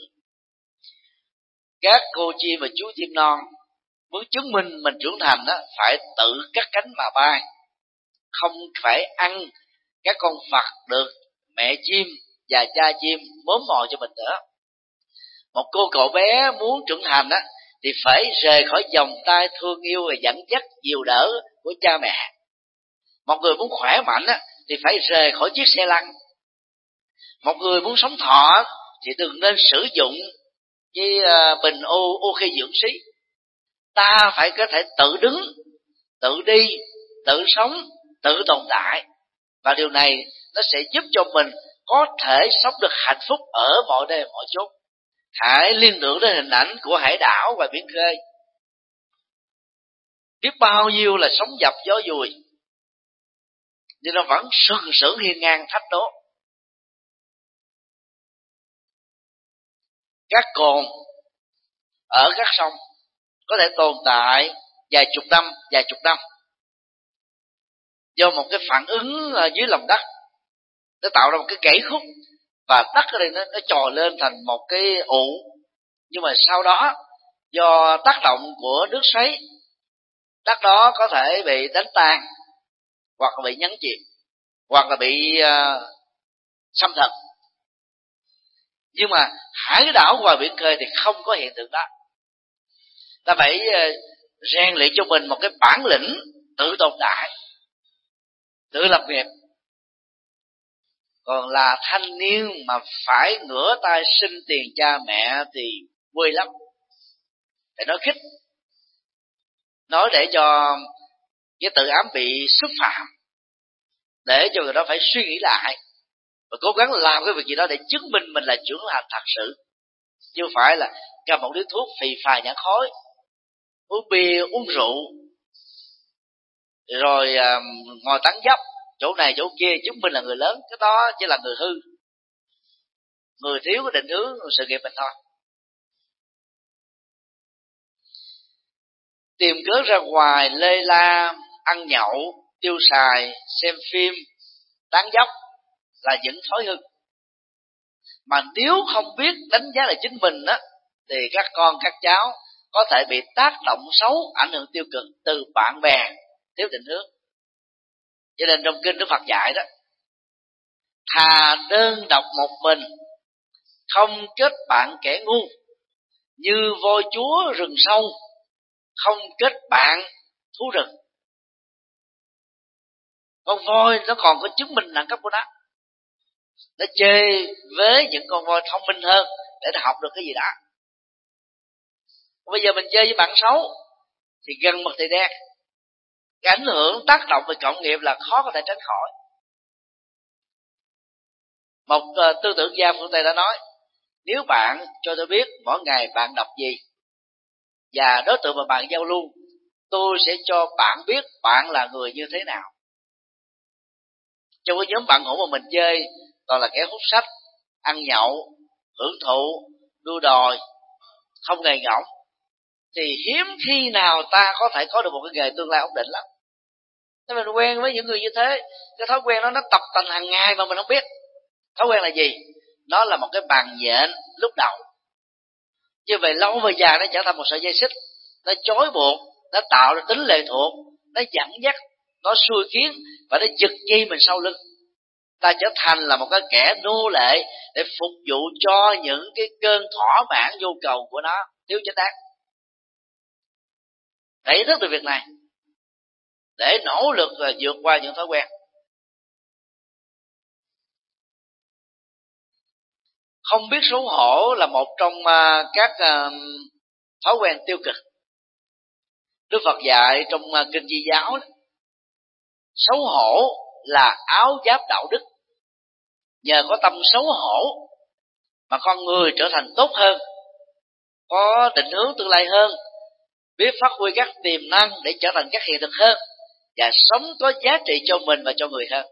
Các cô chim và chú chim non muốn chứng minh mình trưởng thành đó, phải tự cắt cánh mà bay, không phải ăn các con vật được mẹ chim và cha chim mốm mồi cho mình nữa. Một cô cậu bé muốn trưởng thành đó, thì phải rời khỏi vòng tay thương yêu và dẫn dắt dìu đỡ của cha mẹ. Một người muốn khỏe mạnh á, thì phải rời khỏi chiếc xe lăn. Một người muốn sống thọ thì đừng nên sử dụng cái bình ô oxy dưỡng khí. Ta phải có thể tự đứng, tự đi, tự sống, tự tồn tại. Và điều này nó sẽ giúp cho mình có thể sống được hạnh phúc ở mọi nơi mọi chốn. Hãy liên tưởng đến hình ảnh của hải đảo và biển khơi. Biết bao nhiêu là sóng dập gió dùi, nhưng nó vẫn sừng sững hiên ngang thách đố. Các cồn ở các sông có thể tồn tại vài chục năm, vài chục năm do một cái phản ứng dưới lòng đất, nó tạo ra một cái gãy khúc và đất ở đây nó, nó trồi lên thành một cái ụ. Nhưng mà sau đó do tác động của nước xoáy, đất đó có thể bị đánh tan, hoặc là bị nhấn chìm, hoặc là bị uh, xâm thực. Nhưng mà hải đảo ngoài biển khơi thì không có hiện tượng đó. Ta phải uh, rèn luyện cho mình một cái bản lĩnh tự tồn tại, tự lập nghiệp. Còn là thanh niên mà phải ngửa tay xin tiền cha mẹ thì quê lắm. Để nói khích, nói để cho cái tự ám bị xúc phạm, để cho người đó phải suy nghĩ lại và cố gắng làm cái việc gì đó để chứng minh mình là trưởng thành thật sự, chứ không phải là cầm một điếu thuốc phì phà nhả khói, uống bia uống rượu, rồi uh, ngồi tán dốc chỗ này chỗ kia chứng minh là người lớn. Cái đó chỉ là người hư, người thiếu cái định hướng sự nghiệp mình thôi. Tìm cớ ra ngoài lê la, ăn nhậu, tiêu xài, xem phim, tán dốc là những thói hư. Mà nếu không biết đánh giá lại chính mình á, thì các con các cháu có thể bị tác động xấu, ảnh hưởng tiêu cực từ bạn bè thiếu định hướng. Cho nên trong kinh Đức Phật dạy đó, thà đơn độc một mình, không kết bạn kẻ ngu, như voi chúa rừng sâu, không kết bạn thú rừng. Con voi nó còn có chứng minh đẳng cấp của nó, nó chơi với những con voi thông minh hơn để nó học được cái gì đã. Bây giờ mình chơi với bạn xấu thì gần mực thì đen, cái ảnh hưởng tác động về cộng nghiệp là khó có thể tránh khỏi. Một uh, tư tưởng gia phương Tây đã nói, nếu bạn cho tôi biết mỗi ngày bạn đọc gì và đối tượng mà bạn giao lưu, tôi sẽ cho bạn biết bạn là người như thế nào. Trong cái nhóm bạn hữu mà mình chơi toàn là kẻ hút sách, ăn nhậu, hưởng thụ, đua đòi, không nghề ngỗng, thì hiếm khi nào ta có thể có được một cái nghề tương lai ổn định lắm. Nếu mình quen với những người như thế, cái thói quen đó nó tập thành hàng ngày mà mình không biết. Thói quen là gì? Nó là một cái bàn nhện lúc đầu, như vậy lâu về dài nó trở thành một sợi dây xích, nó trói buộc, nó tạo ra tính lệ thuộc, nó dẫn dắt, nó xui khiến và nó giật dây mình sau lưng. Ta trở thành là một cái kẻ nô lệ để phục vụ cho những cái cơn thỏa mãn nhu cầu của nó thiếu chính đáng. Để ý thức từ việc này, để nỗ lực vượt qua những thói quen. Không biết xấu hổ là một trong các thói quen tiêu cực. Đức Phật dạy trong kinh Di giáo, xấu hổ là áo giáp đạo đức. Nhờ có tâm xấu hổ mà con người trở thành tốt hơn, có định hướng tương lai hơn, biết phát huy các tiềm năng để trở thành các hiện thực hơn, và sống có giá trị cho mình và cho người hơn.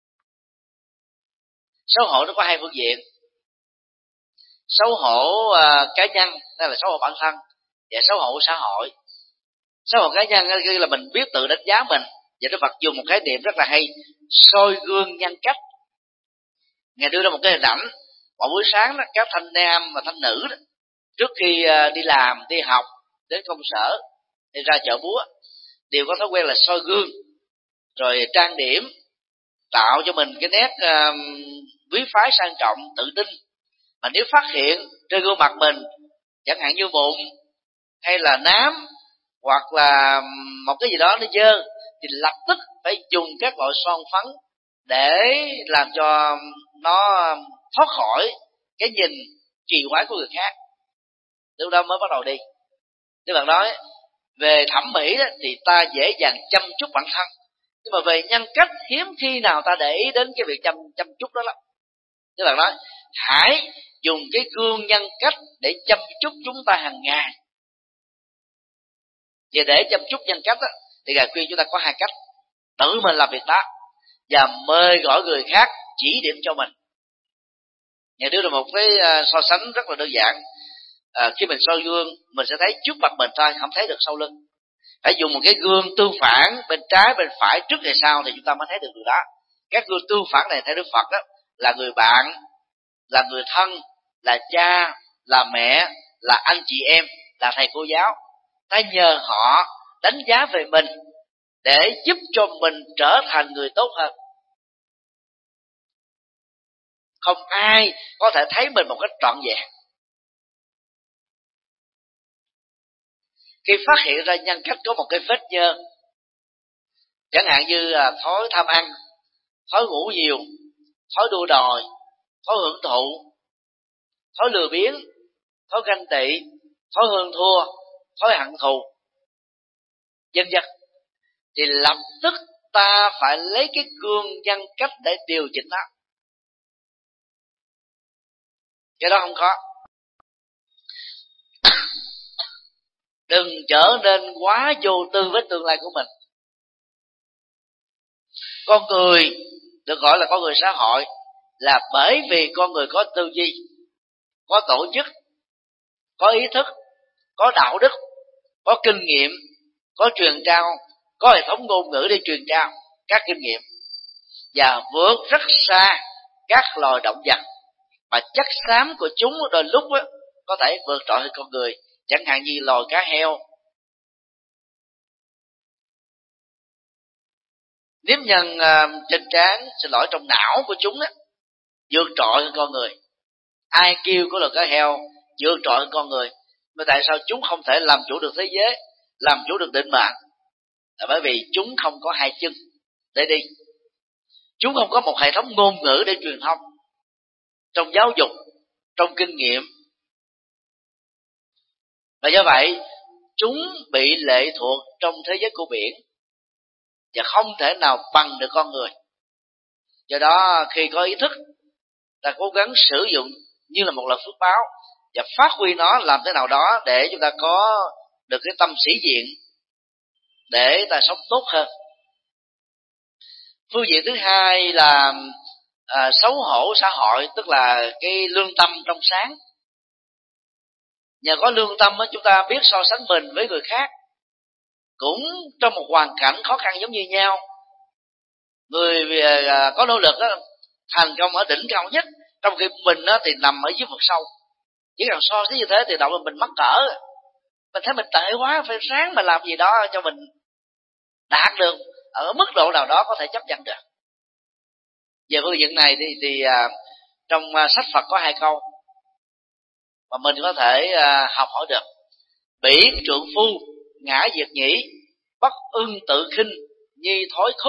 Xấu hổ nó có hai phương diện: xấu hổ uh, cá nhân, đây là xấu hổ bản thân, và xấu hổ xã hội. Xấu hổ cá nhân là mình biết tự đánh giá mình, và Đức Phật dùng một khái niệm rất là hay, soi gương nhân cách. Ngài đưa ra một cái hình ảnh, mỗi buổi sáng đó, các thanh nam và thanh nữ đó, trước khi uh, đi làm, đi học, đến công sở, đi ra chợ búa, đều có thói quen là soi gương, rồi trang điểm, tạo cho mình cái nét uh, quý phái sang trọng, tự tin. Mà nếu phát hiện trên gương mặt mình chẳng hạn như mụn hay là nám hoặc là một cái gì đó nó dơ, thì lập tức phải dùng các loại son phấn để làm cho nó thoát khỏi cái nhìn kỳ quái của người khác. Lúc đó mới bắt đầu đi. Tức là nói về thẩm mỹ đó, thì ta dễ dàng chăm chút bản thân, nhưng mà về nhân cách hiếm khi nào ta để ý đến cái việc chăm chăm chút đó lắm. Tức là nói hãy dùng cái gương nhân cách để chăm chút chúng ta hàng ngày. Và để chăm chút nhân cách đó, thì Ngài khuyên chúng ta có hai cách: tự mình làm việc đó và mời gọi người khác chỉ điểm cho mình. Ngài đưa ra một cái so sánh rất là đơn giản. à, khi mình soi gương mình sẽ thấy trước mặt mình thôi, không thấy được sau lưng. Phải dùng một cái gương tương phản bên trái bên phải trước hay sau thì chúng ta mới thấy được điều đó. Các gương tương phản này theo Đức Phật đó, là người bạn, là người thân, là cha, là mẹ, là anh chị em, là thầy cô giáo. Ta nhờ họ đánh giá về mình để giúp cho mình trở thành người tốt hơn. Không ai có thể thấy mình một cách trọn vẹn. Khi phát hiện ra nhân cách có một cái vết nhơ, chẳng hạn như là thói tham ăn, thói ngủ nhiều, thói đua đòi, thói hưởng thụ, thói lừa biếng, thói ganh tị, thói hơn thua, thói hận thù, vân vân, thì lập tức ta phải lấy cái gương nhân cách để điều chỉnh nó. Cái đó không có. Đừng trở nên quá vô tư với tương lai của mình. Con người được gọi là con người xã hội là bởi vì con người có tư duy, có tổ chức, có ý thức, có đạo đức, có kinh nghiệm, có truyền trao, có hệ thống ngôn ngữ để truyền trao các kinh nghiệm, và vượt rất xa các loài động vật mà chất xám của chúng đôi lúc đó, có thể vượt trội hơn con người, chẳng hạn như loài cá heo, nếp nhăn uh, trên trán, xin lỗi, trong não của chúng đó, vượt trội hơn con người. I Q của loài cá heo vượt trội hơn con người. Mà tại sao chúng không thể làm chủ được thế giới, làm chủ được định mệnh? Là bởi vì chúng không có hai chân để đi. Chúng không có một hệ thống ngôn ngữ để truyền thông, trong giáo dục, trong kinh nghiệm. Và do vậy, chúng bị lệ thuộc trong thế giới của biển và không thể nào bằng được con người. Do đó, khi có ý thức, ta cố gắng sử dụng như là một lần phước báo và phát huy nó làm thế nào đó để chúng ta có được cái tâm sĩ diện, để ta sống tốt hơn. Phương diện thứ hai là à, xấu hổ xã hội, tức là cái lương tâm trong sáng. Nhờ có lương tâm đó, chúng ta biết so sánh mình với người khác cũng trong một hoàn cảnh khó khăn giống như nhau. Người à, có nỗ lực đó, thành công ở đỉnh cao nhất, trong khi mình đó, thì nằm ở dưới vực sâu. Chỉ cần so sánh như thế thì đầu là mình mắc cỡ, mình thấy mình tệ quá, phải ráng mà làm gì đó cho mình đạt được ở mức độ nào đó có thể chấp nhận được. Về phương diện này thì, thì à, trong à, sách Phật có hai câu mà mình có thể à, học hỏi được. Bỉ trượng phu ngã diệt nhĩ, bất ưng tự khinh nhi thối khuất.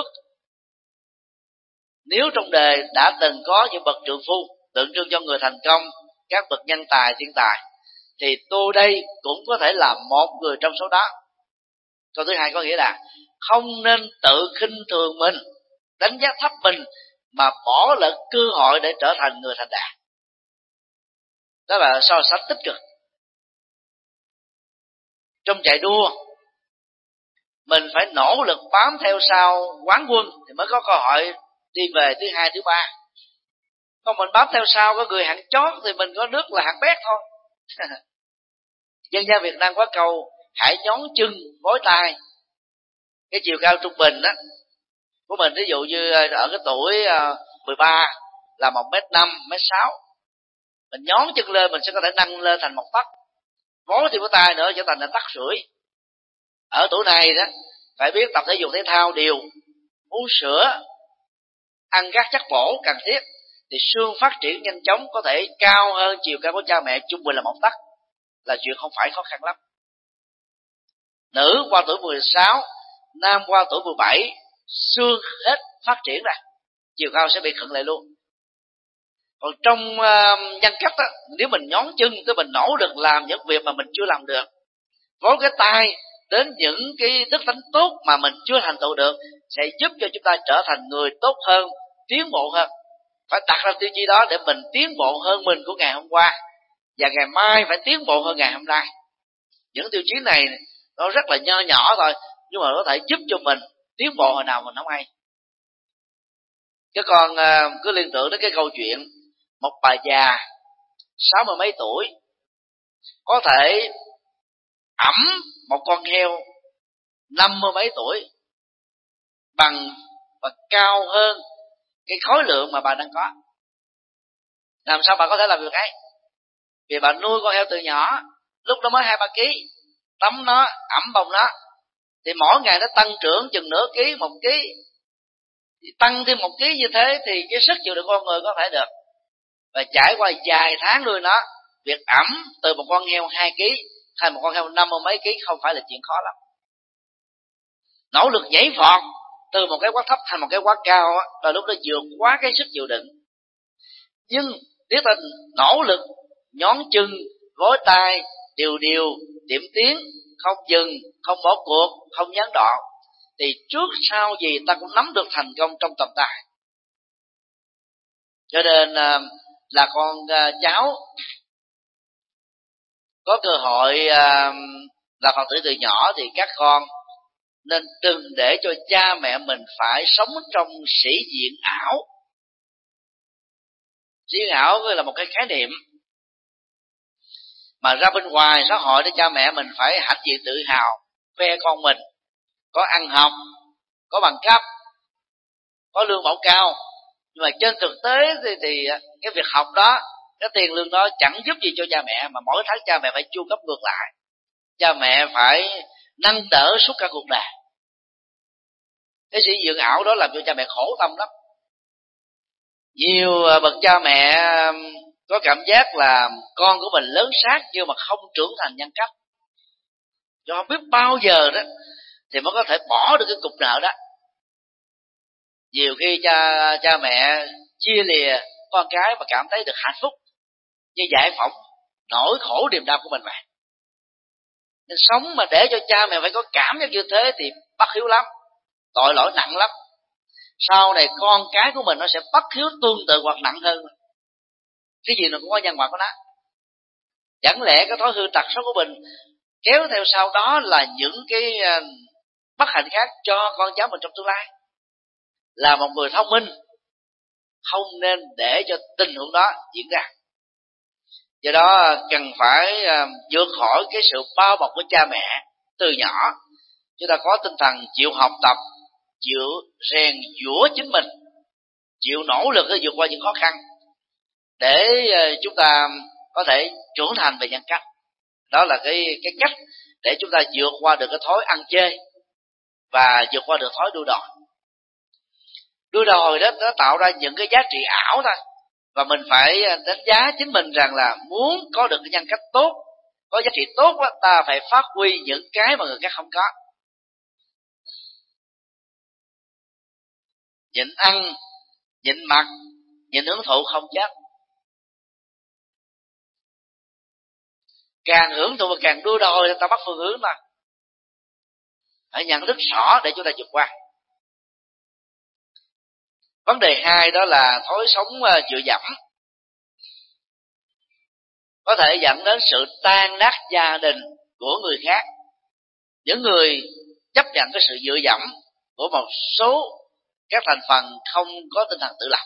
Nếu trong đời đã từng có những bậc trượng phu tượng trưng cho người thành công, các bậc nhân tài thiên tài, thì tôi đây cũng có thể là một người trong số đó. Câu thứ hai có nghĩa là không nên tự khinh thường mình, đánh giá thấp mình, mà bỏ lỡ cơ hội để trở thành người thành đạt. Đó là so sánh tích cực. Trong chạy đua, mình phải nỗ lực bám theo sau quán quân thì mới có cơ hội đi về thứ hai, thứ ba. Còn mình bám theo sau có người hạng chót thì mình có nước là hạng bét thôi. Dân gian Việt Nam có câu hãy nhón chân gối tay. Cái chiều cao trung bình đó của mình, ví dụ như ở cái tuổi mười ba là một mét năm, một mét sáu, mình nhón chân lên mình sẽ có thể nâng lên thành một tấc, gối thì có tay nữa trở thành là tấc rưỡi. Ở tuổi này đó phải biết tập thể dục thể thao đều, uống sữa, ăn các chất bổ cần thiết, thì xương phát triển nhanh chóng, có thể cao hơn chiều cao của cha mẹ trung bình là một tấc, là chuyện không phải khó khăn lắm. Nữ qua tuổi mười sáu, nam qua tuổi mười bảy, xương hết phát triển ra, chiều cao sẽ bị khựng lại luôn. Còn trong uh, nhân cách đó, nếu mình nhón chân thì mình nỗ lực làm những việc mà mình chưa làm được, có cái tay đến những cái đức tính tốt mà mình chưa thành tựu được, sẽ giúp cho chúng ta trở thành người tốt hơn, tiến bộ hơn. Phải đặt ra tiêu chí đó để mình tiến bộ hơn mình của ngày hôm qua, và ngày mai phải tiến bộ hơn ngày hôm nay. Những tiêu chí này nó rất là nho nhỏ thôi, nhưng mà có thể giúp cho mình tiến bộ hồi nào mình không hay. Chứ còn uh, cứ liên tưởng đến cái câu chuyện một bà già sáu mươi mấy tuổi có thể ẵm một con heo năm mươi mấy tuổi bằng và cao hơn cái khối lượng mà bà đang có. Làm sao bà có thể làm việc ấy? Vì bà nuôi con heo từ nhỏ, lúc đó mới hai ba ký, tắm nó, ẩm bồng nó, thì mỗi ngày nó tăng trưởng chừng nửa ký, một ký, thì tăng thêm một ký như thế thì cái sức chịu đựng con người có thể được. Và trải qua vài tháng nuôi nó, việc ẩm từ một con heo hai ký hay một con heo năm mươi mấy ký không phải là chuyện khó lắm. Nỗ lực nhảy vọt từ một cái quá thấp thành một cái quá cao đó, là lúc đó vượt quá cái sức chịu đựng. Nhưng nếu ta nỗ lực nhón chân, gối tay, điều điều, điểm tiến, không dừng, không bỏ cuộc, không gián đoạn, thì trước sau gì ta cũng nắm được thành công trong tầm tay. Cho nên là con cháu có cơ hội là Phật tử từ nhỏ thì các con nên đừng để cho cha mẹ mình phải sống trong sĩ diện ảo. Sĩ diện ảo là một cái khái niệm mà ra bên ngoài xã hội để cha mẹ mình phải hãnh diện tự hào, khoe con mình có ăn học, có bằng cấp, có lương bổng cao. Nhưng mà trên thực tế thì, thì cái việc học đó, cái tiền lương đó chẳng giúp gì cho cha mẹ, mà mỗi tháng cha mẹ phải chu cấp ngược lại. Cha mẹ phải nâng đỡ suốt cả cuộc đời. Cái sĩ diện ảo đó làm cho cha mẹ khổ tâm lắm. Nhiều bậc cha mẹ có cảm giác là con của mình lớn xác nhưng mà không trưởng thành nhân cách, cho không biết bao giờ đó thì mới có thể bỏ được cái cục nợ đó. Nhiều khi cha cha mẹ chia lìa con cái và cảm thấy được hạnh phúc, như giải phóng nỗi khổ niềm đau của mình vậy. Nên sống mà để cho cha mẹ phải có cảm giác như thế thì bất hiếu lắm, tội lỗi nặng lắm. Sau này con cái của mình nó sẽ bất hiếu tương tự hoặc nặng hơn. Cái gì nó cũng có nhân quả của nó. Chẳng lẽ cái thói hư tật xấu của mình kéo theo sau đó là những cái bất hạnh khác cho con cháu mình trong tương lai? Là một người thông minh không nên để cho tình huống đó diễn ra. Do đó cần phải vượt khỏi cái sự bao bọc của cha mẹ từ nhỏ. Chúng ta có tinh thần chịu học tập, chịu rèn giũa chính mình, chịu nỗ lực để vượt qua những khó khăn, để chúng ta có thể trưởng thành về nhân cách. Đó là cái cái cách để chúng ta vượt qua được cái thói ăn chơi và vượt qua được thói đua đòi. Đua đòi đó nó tạo ra những cái giá trị ảo thôi, và mình phải đánh giá chính mình rằng là muốn có được cái nhân cách tốt, có giá trị tốt đó, ta phải phát huy những cái mà người khác không có. Nhịn ăn, nhịn mặc, nhịn hưởng thụ không chết. Càng hưởng thụ và càng đua đòi ta bắt phương hướng mà. Phải nhận thức rõ để chúng ta vượt qua. Vấn đề hai đó là thói sống dựa dẫm, có thể dẫn đến sự tan nát gia đình của người khác. Những người chấp nhận cái sự dựa dẫm của một số các thành phần không có tinh thần tự lập.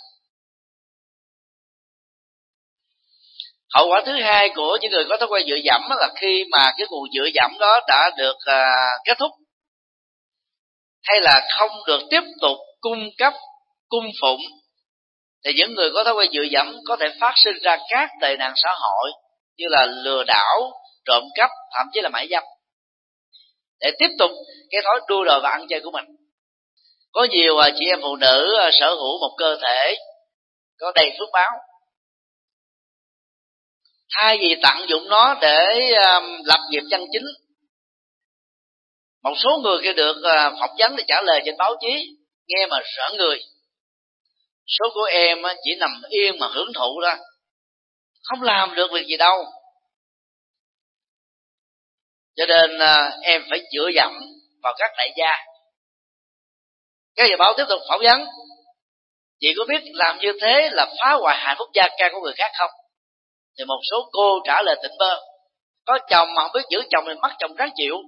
Hậu quả thứ hai của những người có thói quen dựa dẫm là khi mà cái nguồn dựa dẫm đó đã được uh, kết thúc, hay là không được tiếp tục cung cấp, cung phụng, thì những người có thói quen dựa dẫm có thể phát sinh ra các tệ nạn xã hội như là lừa đảo, trộm cắp, thậm chí là mại dâm, để tiếp tục cái thói đua đòi và ăn chơi của mình. Có nhiều chị em phụ nữ sở hữu một cơ thể có đầy phước báo, thay vì tận dụng nó để lập nghiệp chân chính, một số người kia được phỏng vấn để trả lời trên báo chí nghe mà rợn người. Số của em chỉ nằm yên mà hưởng thụ đó, không làm được việc gì đâu. Cho nên em phải dựa dẫm vào các đại gia. Các nhà báo tiếp tục phỏng vấn: chị có biết làm như thế là phá hoại hạnh phúc gia can của người khác không? Thì một số cô trả lời tỉnh bơ: có chồng mà không biết giữ chồng thì mất chồng ráng chịu.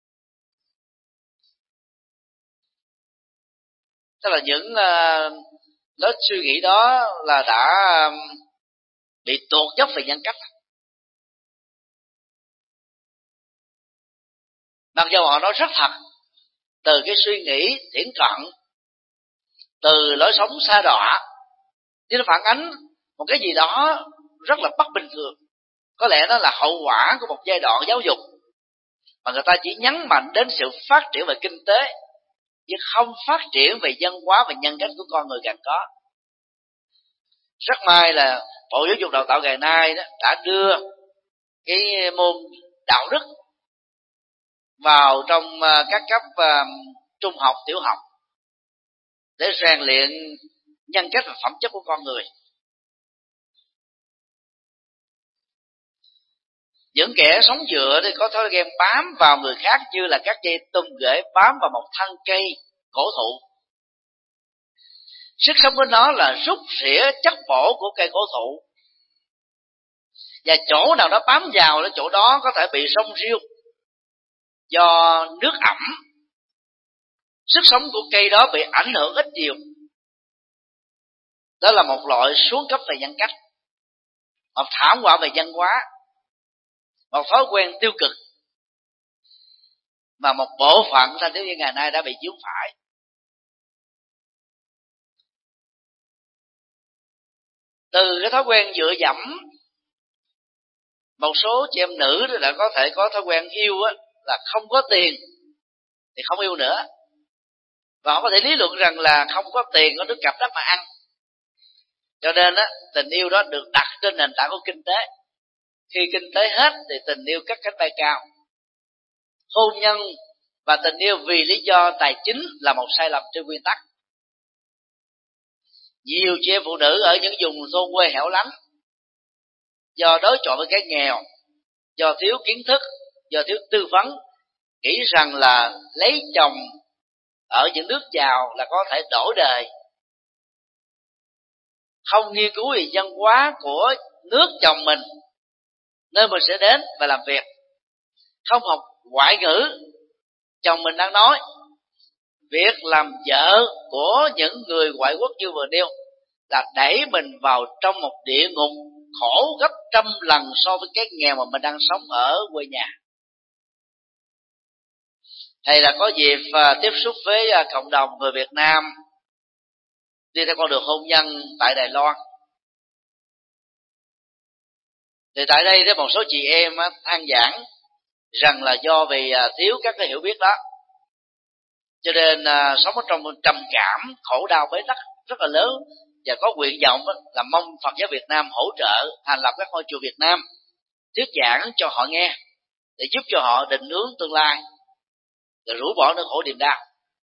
Tức là những uh, lớp suy nghĩ đó là đã um, bị tuột dốc về nhân cách. mặc dù họ nói rất thật, từ cái suy nghĩ thiển cận, từ lối sống xa đọa, chứ nó phản ánh một cái gì đó rất là bất bình thường. Có lẽ đó là hậu quả của một giai đoạn giáo dục mà người ta chỉ nhấn mạnh đến sự phát triển về kinh tế, chứ không phát triển về văn hóa và nhân cách của con người cần có. Rất may là Bộ Giáo dục Đào tạo ngày nay đó đã đưa cái môn đạo đức vào trong các cấp trung học, tiểu học để rèn luyện nhân cách và phẩm chất của con người. Những kẻ sống dựa thì có thói quen bám vào người khác như là các dây tum rễ bám vào một thân cây cổ thụ. Sức sống của nó là rút rỉa chất bổ của cây cổ thụ, và chỗ nào nó bám vào, chỗ đó có thể bị rong riêu do nước ẩm. Sức sống của cây đó bị ảnh hưởng ít nhiều. Đó là một loại xuống cấp về nhân cách, một thảm họa về văn hóa, một thói quen tiêu cực mà một bộ phận thanh thiếu niên ngày nay đã bị vướng phải. Từ cái thói quen dựa dẫm, một số chị em nữ đã có thể có thói quen yêu á, là không có tiền thì không yêu nữa, và họ có thể lý luận rằng là không có tiền có nước cặp đất mà ăn. Cho nên á, tình yêu đó được đặt trên nền tảng của kinh tế. Khi kinh tế hết thì tình yêu cất cánh bay cao. Hôn nhân và tình yêu vì lý do tài chính là một sai lầm trên nguyên tắc. Nhiều chị em phụ nữ ở những vùng thôn quê hẻo lánh, do đối chọi với cái nghèo, do thiếu kiến thức, do thiếu tư vấn, nghĩ rằng là lấy chồng ở những nước giàu là có thể đổi đời, không nghiên cứu về văn hóa của nước chồng mình, nơi mình sẽ đến và làm việc, không học ngoại ngữ chồng mình đang nói. Việc làm vợ của những người ngoại quốc như vừa nêu là đẩy mình vào trong một địa ngục khổ gấp trăm lần so với cái nghèo mà mình đang sống ở quê nhà. Thầy là có dịp uh, tiếp xúc với uh, cộng đồng người Việt Nam đi theo con đường hôn nhân tại Đài Loan. Thì tại đây có một số chị em uh, than vãn rằng là do vì uh, thiếu các cái hiểu biết đó, cho nên uh, sống ở trong trầm cảm, khổ đau bế tắc rất là lớn, và có nguyện vọng là mong Phật giáo Việt Nam hỗ trợ thành lập các ngôi chùa Việt Nam, thuyết giảng cho họ nghe để giúp cho họ định hướng tương lai, rồi rũ bỏ nỗi khổ niềm đau.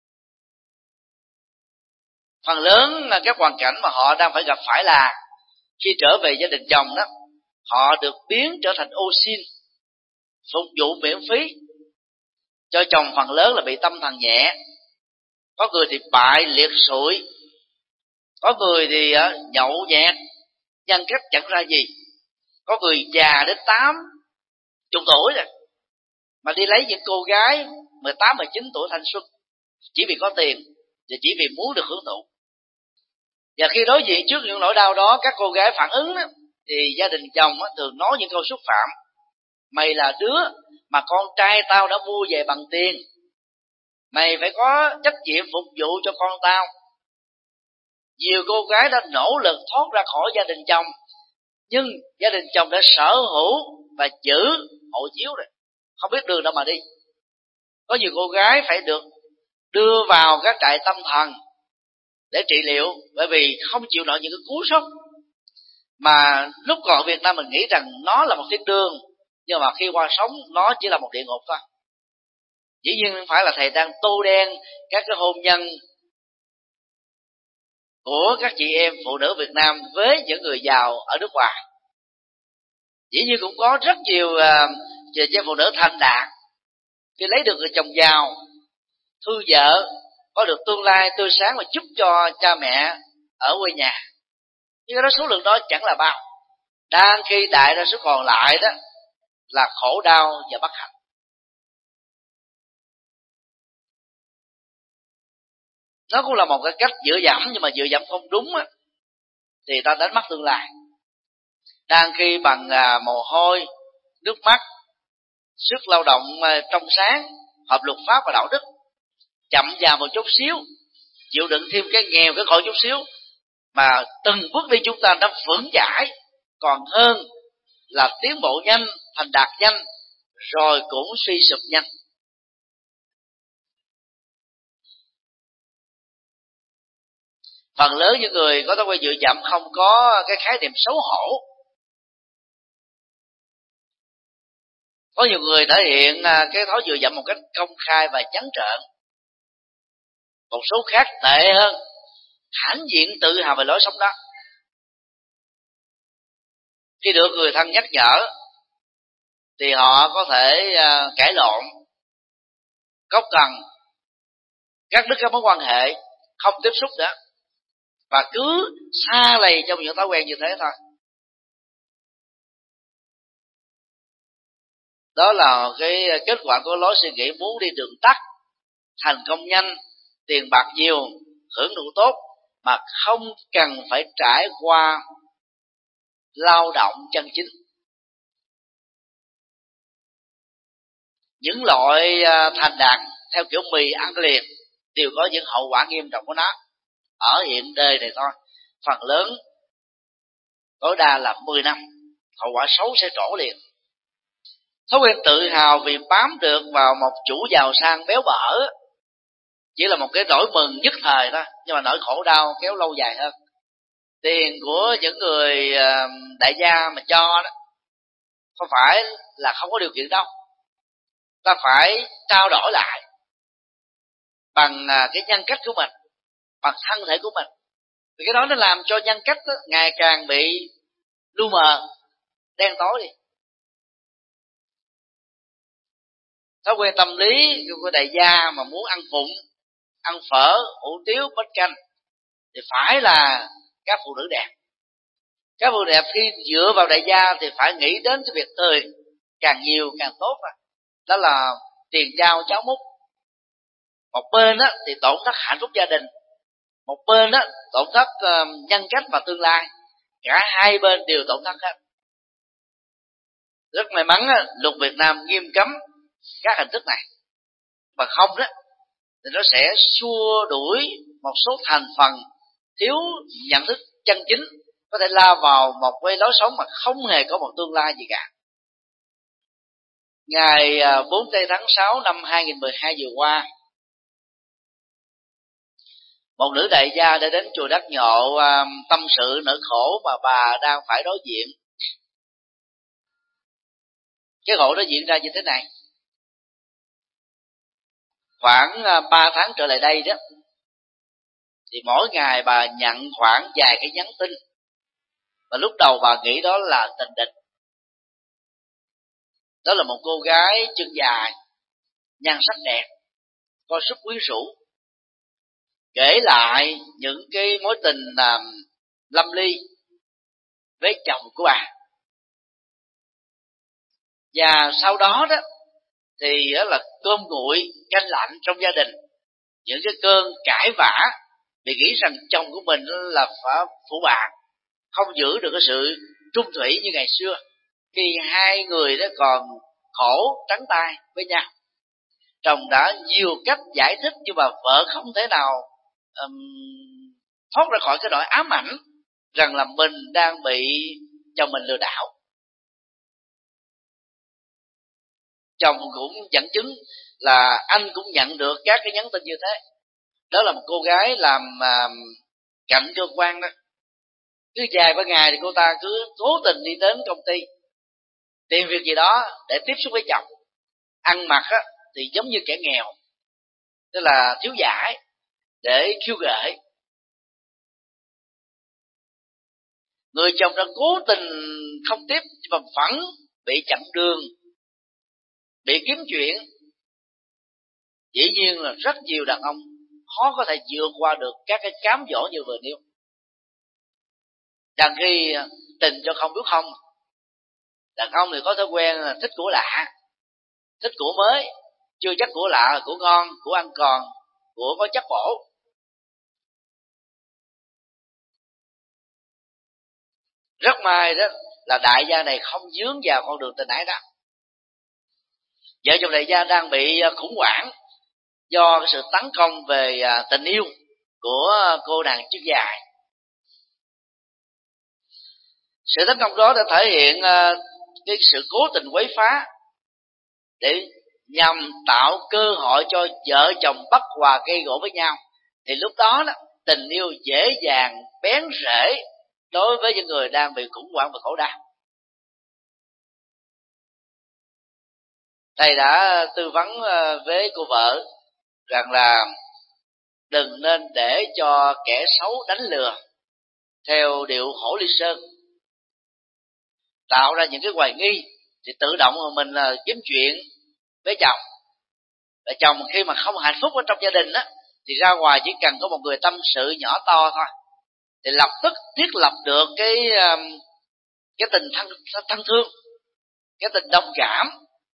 Phần lớn là các hoàn cảnh mà họ đang phải gặp phải là khi trở về gia đình chồng đó, họ được biến trở thành ô xin, phục vụ miễn phí cho chồng. Phần lớn là bị tâm thần nhẹ, có người thì bại liệt sụi, có người thì uh, nhậu nhẹt, nhân cách chẳng ra gì, có người già đến tám chục tuổi rồi mà đi lấy những cô gái mười tám, mười chín tuổi thanh xuân chỉ vì có tiền và chỉ vì muốn được hưởng thụ. Và khi đối diện trước những nỗi đau đó, các cô gái phản ứng đó, thì gia đình chồng đó, thường nói những câu xúc phạm: mày là đứa mà con trai tao đã mua về bằng tiền, mày phải có trách nhiệm phục vụ cho con tao. Nhiều cô gái đã nỗ lực thoát ra khỏi gia đình chồng, nhưng gia đình chồng đã sở hữu và giữ hộ chiếu rồi, không biết đường đâu mà đi. Có nhiều cô gái phải được đưa vào các trại tâm thần để trị liệu, bởi vì không chịu nổi những cái cú sốc mà lúc còn ở Việt Nam mình nghĩ rằng nó là một thiên đường, nhưng mà khi qua sống nó chỉ là một địa ngục thôi. Dĩ nhiên không phải là thầy đang tô đen các cái hôn nhân của các chị em phụ nữ Việt Nam với những người giàu ở nước ngoài. Dĩ nhiên cũng có rất nhiều uh, chị em phụ nữ thành đạt khi lấy được người chồng giàu, thương vợ, có được tương lai tươi sáng và giúp cho cha mẹ ở quê nhà. Nhưng đó số lượng đó chẳng là bao. Đang khi đại đa số còn lại đó là khổ đau và bất hạnh. Nó cũng là một cái cách dựa dẫm, nhưng mà dựa dẫm không đúng á, thì ta đánh mất tương lai. Đang khi bằng à, mồ hôi, nước mắt, sức lao động à, trong sáng, hợp luật pháp và đạo đức, chậm vào một chút xíu, chịu đựng thêm cái nghèo cái khổ chút xíu, mà từng bước đi chúng ta đã vững chãi, còn hơn là tiến bộ nhanh, thành đạt nhanh, rồi cũng suy sụp nhanh. Phần lớn những người có thói quen dựa dẫm không có cái khái niệm xấu hổ. Có nhiều người thể hiện cái thói dựa dẫm một cách công khai và trắng trợn. Một số khác tệ hơn, hãnh diện tự hào về lối sống đó. Khi được người thân nhắc nhở thì họ có thể uh, cãi lộn, cốc cần, cắt đứt các mối quan hệ, không tiếp xúc nữa, và cứ xa lầy trong những thói quen như thế thôi. Đó là cái kết quả của lối suy nghĩ muốn đi đường tắt, thành công nhanh, tiền bạc nhiều, hưởng thụ tốt, mà không cần phải trải qua lao động chân chính. Những loại thành đạt theo kiểu mì ăn liền đều có những hậu quả nghiêm trọng của nó. Ở hiện đời này thôi, phần lớn tối đa là mười năm, hậu quả xấu sẽ trổ liền. Thói quen tự hào vì bám được vào một chủ giàu sang béo bở chỉ là một cái nỗi mừng nhất thời thôi, nhưng mà nỗi khổ đau kéo lâu dài hơn. Tiền của những người đại gia mà cho đó không phải là không có điều kiện đâu, ta phải trao đổi lại bằng cái nhân cách của mình, bằng thân thể của mình. Vì cái đó nó làm cho nhân cách đó ngày càng bị lu mờ, đen tối đi. Thói quen tâm lý của đại gia mà muốn ăn vụng, ăn phở, hủ tiếu, bánh canh thì phải là các phụ nữ đẹp. Các phụ nữ đẹp khi dựa vào đại gia thì phải nghĩ đến cái việc cười càng nhiều càng tốt. Đó, đó là tiền trao cháo múc. Một bên á, thì tổn thất hạnh phúc gia đình, một bên á, tổn thất uh, nhân cách và tương lai. Cả hai bên đều tổn thất hết. Rất may mắn á, luật Việt Nam nghiêm cấm các hình thức này, mà không đó thì nó sẽ xua đuổi một số thành phần thiếu nhận thức chân chính, có thể lao vào một cái lối sống mà không hề có một tương lai gì cả. Ngày bốn tây tháng sáu năm hai nghìn mười hai vừa qua, một nữ đại gia đã đến chùa Đắc Nhộ tâm sự nỗi khổ mà bà đang phải đối diện. Cái khổ đó diễn ra như thế này. Khoảng ba tháng trở lại đây đó, thì mỗi ngày bà nhận khoảng vài cái nhắn tin, và lúc đầu bà nghĩ đó là tình địch. Đó là một cô gái chân dài, nhan sắc đẹp, có sức quyến rũ, kể lại những cái mối tình uh, lâm ly với chồng của bà. Và sau đó đó thì đó là cơm nguội canh lạnh trong gia đình, những cái cơn cãi vã vì nghĩ rằng chồng của mình là phải phụ bạc, không giữ được cái sự trung thủy như ngày xưa khi hai người đó còn khổ trắng tay với nhau. Chồng đã nhiều cách giải thích nhưng mà vợ không thể nào um, thoát ra khỏi cái nỗi ám ảnh rằng là mình đang bị chồng mình lừa đảo. Chồng cũng dẫn chứng là anh cũng nhận được các cái nhắn tin như thế. Đó là một cô gái làm uh, cạnh cơ quan đó. Cứ vài ba ngày thì cô ta cứ cố tình đi đến công ty tìm việc gì đó để tiếp xúc với chồng. Ăn mặc á, thì giống như kẻ nghèo, tức là thiếu giải, để khiêu gợi. Người chồng đã cố tình không tiếp mà vẫn bị chặn đường, bị kiếm chuyện. Dĩ nhiên là rất nhiều đàn ông khó có thể vượt qua được các cái cám dỗ như vừa nêu. Đằng khi tình cho không biết không, đàn ông thì có thói quen là thích của lạ, thích của mới, chưa chắc của lạ, của ngon, của ăn còn, của có chất bổ. Rất may đó là đại gia này không dướng vào con đường tình ái đó. vợ chồng đại gia đang bị khủng hoảng do sự tấn công về tình yêu của cô nàng chân dài. Sự tấn công đó đã thể hiện cái sự cố tình quấy phá để nhằm tạo cơ hội cho vợ chồng bất hòa gây gổ với nhau. Thì lúc đó, đó tình yêu dễ dàng bén rễ đối với những người đang bị khủng hoảng và khổ đau. Thầy đã tư vấn với cô vợ rằng là đừng nên để cho kẻ xấu đánh lừa theo điệu hổ ly sơn, tạo ra những cái hoài nghi, thì tự động mà mình kiếm chuyện với chồng. Và chồng khi mà không hạnh phúc ở trong gia đình á, thì ra ngoài chỉ cần có một người tâm sự nhỏ to thôi, thì lập tức thiết lập được cái cái tình thân thân thương, cái tình đồng cảm,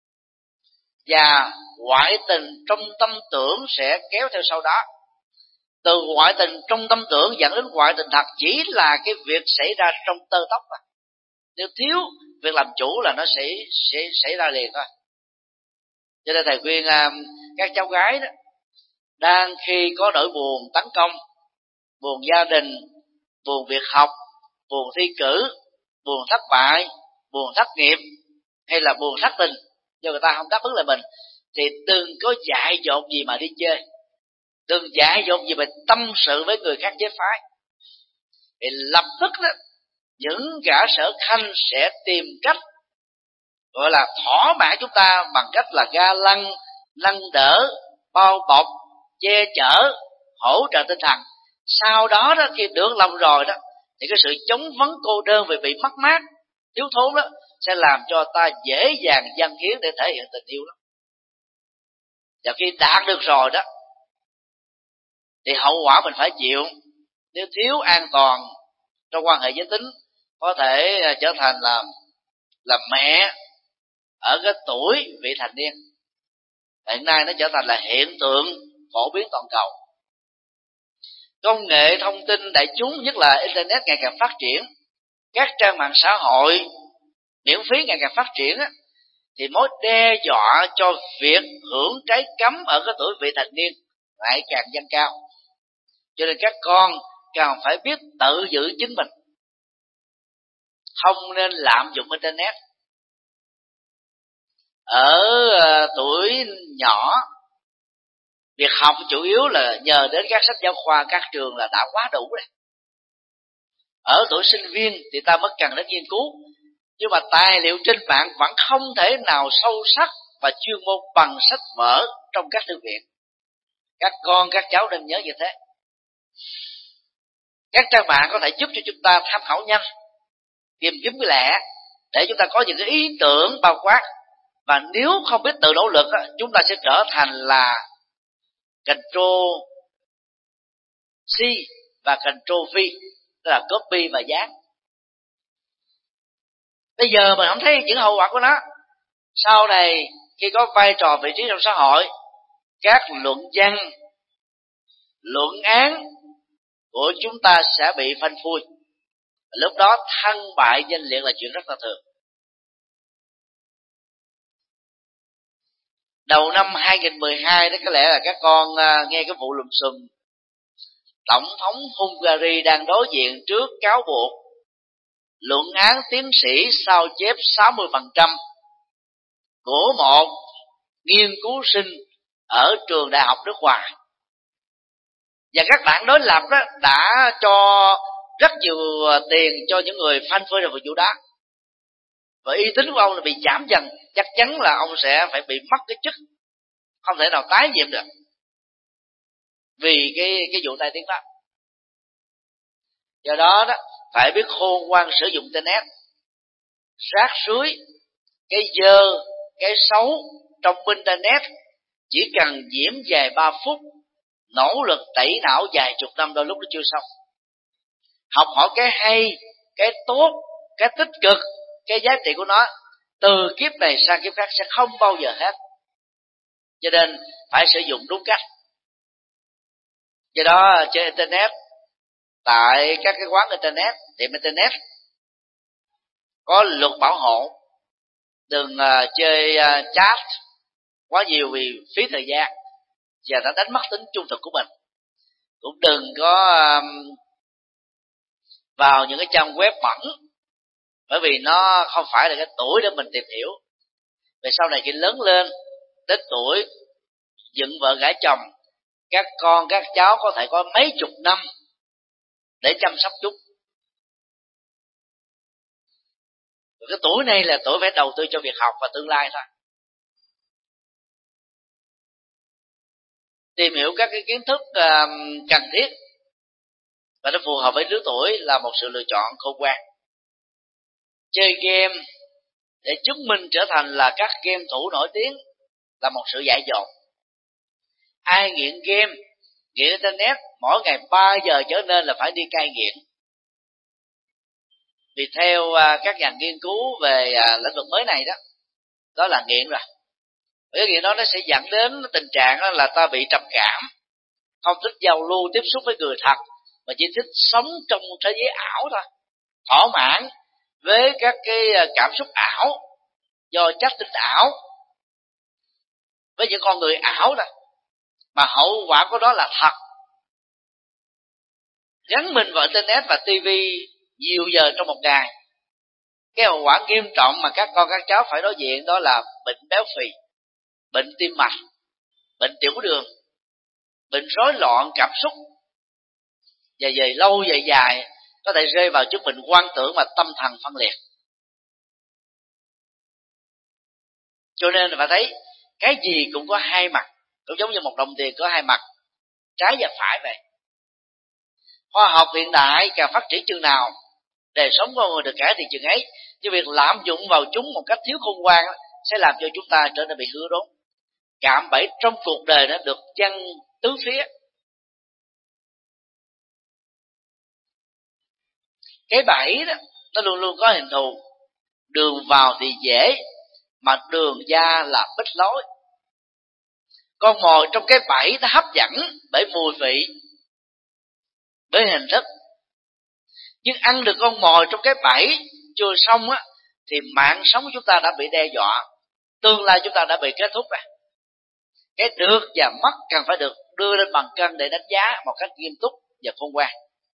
và ngoại tình trong tâm tưởng sẽ kéo theo sau đó. Từ ngoại tình trong tâm tưởng dẫn đến ngoại tình thật chỉ là cái việc xảy ra trong tơ tóc à. Nếu thiếu việc làm chủ là nó sẽ sẽ xảy ra liền thôi. Cho nên thầy khuyên các cháu gái đó, đang khi có nỗi buồn tấn công, buồn gia đình, buồn việc học, buồn thi cử, buồn thất bại, buồn thất nghiệp, hay là buồn thất tình do người ta không đáp ứng lại mình, thì đừng có dại dột gì mà đi chơi, đừng dại dột gì mà tâm sự với người khác giới phái. Thì lập tức đó, những gã sở khanh sẽ tìm cách gọi là thỏa mãn chúng ta bằng cách là ga lăng, nâng đỡ, bao bọc, che chở, hỗ trợ tinh thần. Sau đó đó, khi được lòng rồi đó, thì cái sự chống vấn cô đơn vì bị mất mát, thiếu thốn đó sẽ làm cho ta dễ dàng dâng hiến để thể hiện tình yêu đó. Và khi đạt được rồi đó, thì hậu quả mình phải chịu. Nếu thiếu an toàn trong quan hệ giới tính, có thể trở thành là là mẹ ở cái tuổi vị thành niên. Hiện nay nó trở thành là hiện tượng phổ biến toàn cầu. Công nghệ thông tin đại chúng, nhất là internet ngày càng phát triển, các trang mạng xã hội miễn phí ngày càng phát triển á, thì mối đe dọa cho việc hưởng trái cấm ở cái tuổi vị thành niên lại càng dâng cao. Cho nên các con càng phải biết tự giữ chính mình, không nên lạm dụng internet. Ở uh, tuổi nhỏ, việc học chủ yếu là nhờ đến các sách giáo khoa các trường là đã quá đủ rồi. Ở tuổi sinh viên thì ta mới cần đến nghiên cứu, nhưng mà tài liệu trên mạng vẫn không thể nào sâu sắc và chuyên môn bằng sách vở trong các thư viện. Các con, các cháu nên nhớ như thế. Các trang mạng có thể giúp cho chúng ta tham khảo nhanh, tìm kiếm cái lẽ, để chúng ta có những cái ý tưởng bao quát. Và nếu không biết tự nỗ lực, chúng ta sẽ trở thành là Control C và Control V, tức là copy và dán. Bây giờ mình không thấy những hậu quả của nó. Sau này khi có vai trò vị trí trong xã hội, các luận văn, luận án của chúng ta sẽ bị phanh phui. Lúc đó thân bại danh liệt là chuyện rất là thường. Đầu năm hai không một hai đó, có lẽ là các con nghe cái vụ lùm xùm Tổng thống Hungary đang đối diện trước cáo buộc luận án tiến sĩ sao chép sáu mươi phần trăm của một nghiên cứu sinh ở trường đại học nước ngoài. Và các đảng đối lập đó đã cho rất nhiều tiền cho những người phanh phui vào vụ đó. Và uy tín của ông là bị giảm dần, chắc chắn là ông sẽ phải bị mất cái chức, không thể nào tái nhiệm được vì cái cái vụ tai tiếng đó. Do đó đó phải biết khôn ngoan sử dụng internet, rác rưới cái dơ, cái xấu trong internet chỉ cần nhiễm vài ba phút, nỗ lực tẩy não vài chục năm đôi lúc nó chưa xong. Học hỏi cái hay, cái tốt, cái tích cực, cái giá trị của nó, từ kiếp này sang kiếp khác sẽ không bao giờ hết. Cho nên phải sử dụng đúng cách. Do đó trên internet, tại các cái quán internet, tiệm internet có luật bảo hộ, đừng uh, chơi uh, chat quá nhiều vì phí thời gian và đã đánh mất tính trung thực của mình. Cũng đừng có um, vào những cái trang web bẩn, bởi vì nó không phải là cái tuổi để mình tìm hiểu. Về sau này khi lớn lên đến tuổi dựng vợ gả chồng, các con các cháu có thể có mấy chục năm để chăm sóc chúng. Cái tuổi này là tuổi phải đầu tư cho việc học và tương lai thôi. Tìm hiểu các cái kiến thức uh, cần thiết và nó phù hợp với lứa tuổi là một sự lựa chọn khôn ngoan. Chơi game để chứng minh trở thành là các game thủ nổi tiếng là một sự dại dột. Ai nghiện game, nghiện internet mỗi ngày ba giờ trở lên là phải đi cai nghiện. Vì theo uh, các nhà nghiên cứu về uh, lĩnh vực mới này đó, đó là nghiện rồi. Cái nghiện đó nó sẽ dẫn đến tình trạng đó là ta bị trầm cảm, không thích giao lưu tiếp xúc với người thật, mà chỉ thích sống trong một thế giới ảo thôi, thỏa mãn với các cái cảm xúc ảo do chất tinh ảo với những con người ảo đó, mà hậu quả của đó là thật. Gắn mình vào internet và tivi nhiều giờ trong một ngày, cái hậu quả nghiêm trọng mà các con các cháu phải đối diện đó là bệnh béo phì, bệnh tim mạch, bệnh tiểu đường, bệnh rối loạn cảm xúc, và về lâu về dài có thể rơi vào chứng bệnh hoang tưởng và tâm thần phân liệt. Cho nên là phải thấy cái gì cũng có hai mặt, cũng giống như một đồng tiền có hai mặt, trái và phải vậy. Khoa học hiện đại càng phát triển chừng nào, đời sống con người được cải thiện chừng ấy, chứ việc lạm dụng vào chúng một cách thiếu khôn ngoan sẽ làm cho chúng ta trở nên bị hư đốn. Cạm bẫy trong cuộc đời nó được chăn tứ phía. Cái bẫy đó nó luôn luôn có hình thù, đường vào thì dễ, mà đường ra là bích lối. Con mồi trong cái bẫy nó hấp dẫn bởi mùi vị, bởi hình thức. Nhưng ăn được con mồi trong cái bẫy chưa xong á, thì mạng sống của chúng ta đã bị đe dọa, tương lai chúng ta đã bị kết thúc rồi. Cái được và mất cần phải được đưa lên bàn cân để đánh giá một cách nghiêm túc và khôn ngoan.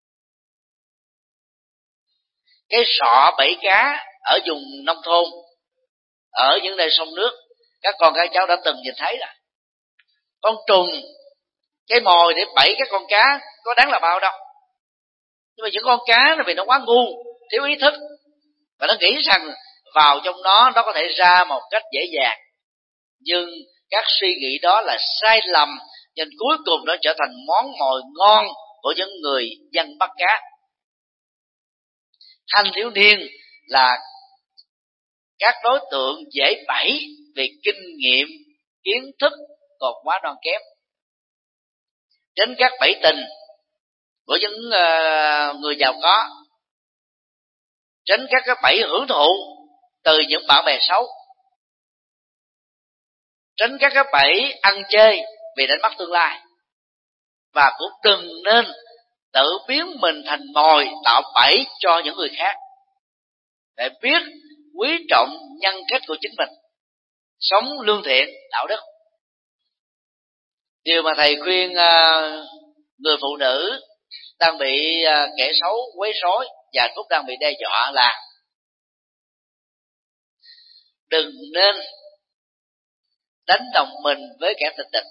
Cái sọ bẫy cá ở vùng nông thôn, ở những nơi sông nước, các con các cháu đã từng nhìn thấy rồi. Con trùng, cái mồi để bẫy các con cá có đáng là bao đâu. Nhưng mà những con cá nó vì nó quá ngu, thiếu ý thức, và nó nghĩ rằng vào trong nó nó có thể ra một cách dễ dàng. Nhưng các suy nghĩ đó là sai lầm, nên cuối cùng nó trở thành món mồi ngon của những người dân bắt cá. Thanh thiếu niên là các đối tượng dễ bẫy vì kinh nghiệm, kiến thức còn quá non kém. Tránh các bẫy tình của những uh, người giàu có, tránh các cái bẫy hưởng thụ từ những bạn bè xấu, tránh các cái bẫy ăn chơi vì đánh mất tương lai, và cũng đừng nên tự biến mình thành mồi tạo bẫy cho những người khác. Để biết quý trọng nhân cách của chính mình, sống lương thiện, đạo đức. Điều mà thầy khuyên uh, người phụ nữ đang bị uh, kẻ xấu quấy rối và cũng đang bị đe dọa là đừng nên đánh đồng mình với kẻ tình địch.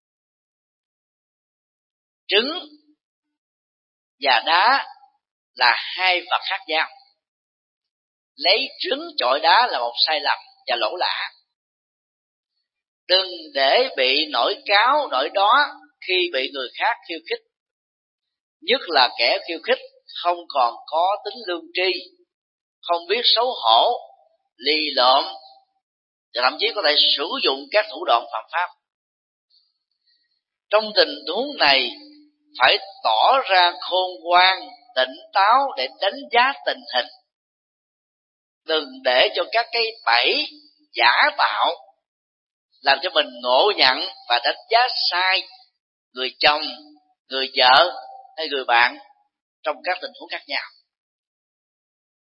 Trứng và đá là hai vật khác nhau. Lấy trứng chọi đá là một sai lầm và lỗ lạ. Đừng để bị nổi cáo, nổi đó khi bị người khác khiêu khích. Nhất là kẻ khiêu khích không còn có tính lương tri, không biết xấu hổ, lì lợm, và thậm chí có thể sử dụng các thủ đoạn phạm pháp. Trong tình huống này, phải tỏ ra khôn ngoan, tỉnh táo để đánh giá tình hình. Đừng để cho các cái bẫy giả tạo làm cho mình ngộ nhận và đánh giá sai người chồng, người vợ hay người bạn trong các tình huống khác nhau.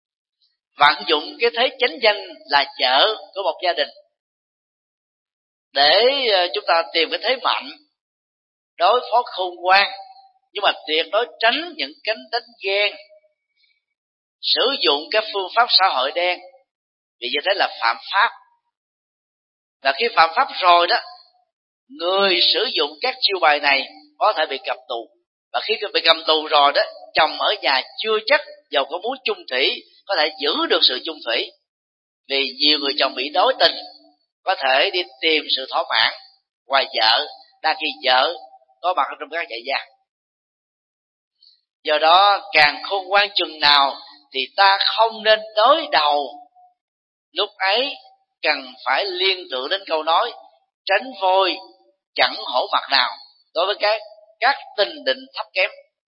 Vận dụng cái thế chánh danh là vợ của một gia đình để chúng ta tìm cái thế mạnh đối phó khôn ngoan, nhưng mà tuyệt đối tránh những cánh đánh ghen, sử dụng các phương pháp xã hội đen, vì như thế là phạm pháp. Và khi phạm pháp rồi đó, người sử dụng các chiêu bài này có thể bị cầm tù. Và khi bị cầm tù rồi đó, chồng ở nhà chưa chắc dầu có muốn chung thủy có thể giữ được sự chung thủy, vì nhiều người chồng bị đối tình có thể đi tìm sự thỏa mãn ngoài vợ, đang khi vợ có mặt trong các trại giam. Do đó càng khôn ngoan chừng nào thì ta không nên đối đầu, lúc ấy cần phải liên tưởng đến câu nói tránh vôi chẳng hổ mặt nào đối với các các tình định thấp kém.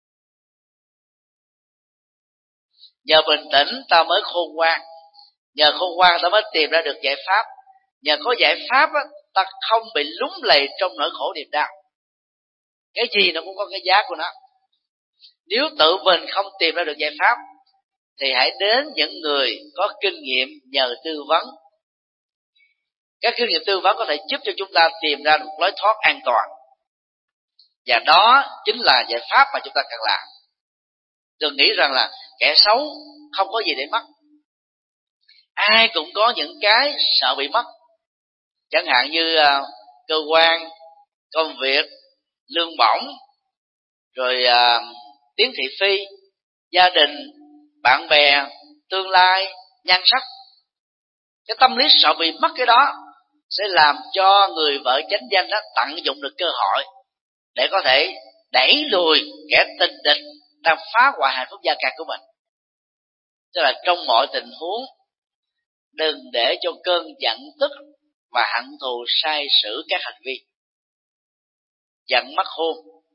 Nhờ bình tĩnh ta mới khôn ngoan, nhờ khôn ngoan ta mới tìm ra được giải pháp, nhờ có giải pháp ta không bị lún lầy trong nỗi khổ niềm đau. Cái gì nó cũng có cái giá của nó. Nếu tự mình không tìm ra được giải pháp thì hãy đến những người có kinh nghiệm nhờ tư vấn. Các kinh nghiệm tư vấn có thể giúp cho chúng ta tìm ra một lối thoát an toàn, và đó chính là giải pháp mà chúng ta cần làm. Đừng nghĩ rằng là kẻ xấu không có gì để mất. Ai cũng có những cái sợ bị mất, chẳng hạn như uh, cơ quan, công việc, lương bổng, rồi uh, tiếng thị phi, gia đình, bạn bè, tương lai, nhan sắc. Cái tâm lý sợ bị mất cái đó sẽ làm cho người vợ chánh danh đó tận dụng được cơ hội để có thể đẩy lùi kẻ tình địch đang phá hoại hạnh phúc gia can của mình. Tức là trong mọi tình huống, đừng để cho cơn giận tức và hận thù sai sử các hành vi. Giận mất hôn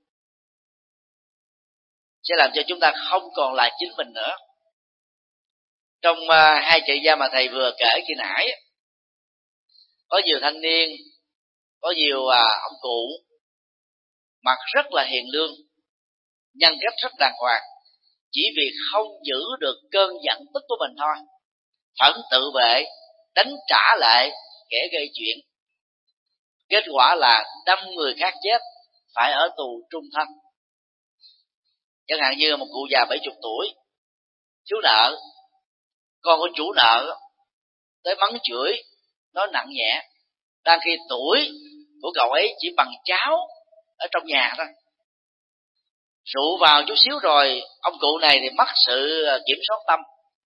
sẽ làm cho chúng ta không còn là chính mình nữa. Trong uh, hai trại giam mà thầy vừa kể khi nãy, có nhiều thanh niên, có nhiều uh, ông cụ mặt rất là hiền lương, nhân cách rất đàng hoàng, chỉ vì không giữ được cơn giận tức của mình thôi, phẫn tự vệ, đánh trả lại kẻ gây chuyện. Kết quả là đâm người khác chết, phải ở tù trung thân. Chẳng hạn như một cụ già bảy mươi tuổi, thiếu nợ, con của chủ nợ tới mắng chửi, nói nặng nhẹ, đang khi tuổi của cậu ấy chỉ bằng cháu ở trong nhà thôi. Rượu vào chút xíu rồi, ông cụ này thì mất sự kiểm soát tâm,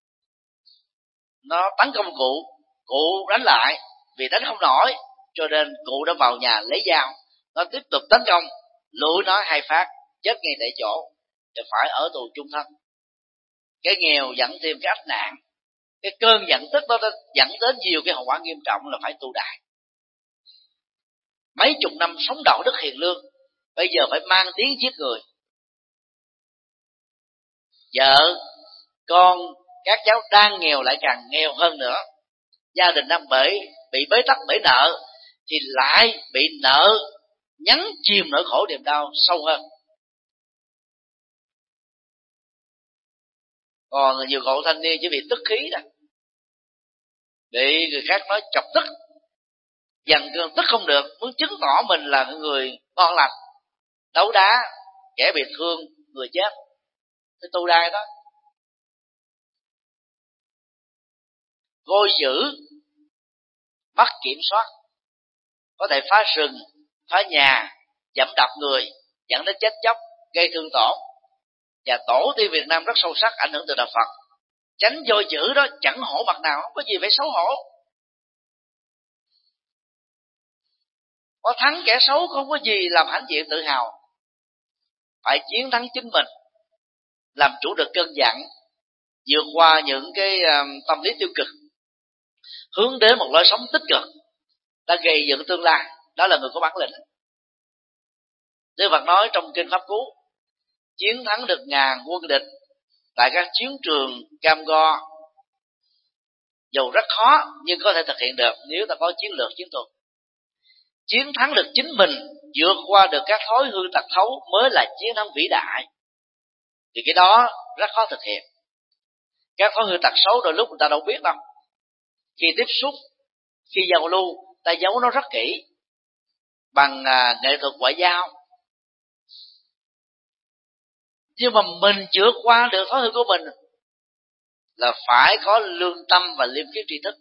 nó tấn công cụ, cụ đánh lại, vì đánh không nổi cho nên cụ đã vào nhà lấy dao, nó tiếp tục tấn công, lụi nó hai phát, chết ngay tại chỗ, thì phải ở tù chung thân. Cái nghèo dẫn thêm cái ách nạn, cái cơn giận tức đó đã dẫn đến nhiều cái hậu quả nghiêm trọng là phải tù đài. Mấy chục năm sống đạo đức hiền lương, bây giờ phải mang tiếng giết người. Vợ, con, các cháu đang nghèo lại càng nghèo hơn nữa. Gia đình đang bể, bị bế tắc bể nợ, thì lại bị nợ nhấn chìm nỗi khổ niềm đau sâu hơn. Còn nhiều cậu thanh niên chỉ vì tức khí đó, bị người khác nói chọc tức, dằn cơn tức không được, muốn chứng tỏ mình là người ngon lành, đấu đá kẻ bị thương, người chết, cái tu đai đó. Vô dữ, mất kiểm soát, có thể phá rừng, phá nhà, dẫm đạp người, dẫn đến chết chóc, gây thương tổn. Và tổ tiên Việt Nam rất sâu sắc ảnh hưởng từ đạo Phật. Tránh vô dữ đó chẳng hổ mặt nào, không có gì phải xấu hổ. Có thắng kẻ xấu không có gì làm hãnh diện tự hào. Phải chiến thắng chính mình, làm chủ được cơn giận, vượt qua những cái um, tâm lý tiêu cực, hướng đến một lối sống tích cực, đã gây dựng tương lai. Đó là người có bản lĩnh. Đức Phật nói trong kinh Pháp Cú, chiến thắng được ngàn quân địch tại các chiến trường cam go, dù rất khó nhưng có thể thực hiện được nếu ta có chiến lược chiến thuật. Chiến thắng được chính mình, vượt qua được các thói hư tật xấu mới là chiến thắng vĩ đại. Thì cái đó rất khó thực hiện. Các thói hư tật xấu đôi lúc người ta đâu biết đâu. Khi tiếp xúc, khi giao lưu, ta giấu nó rất kỹ, bằng à, nghệ thuật ngoại giao. Nhưng mà mình vượt qua được thói hư của mình là phải có lương tâm và liêm khiết tri thức.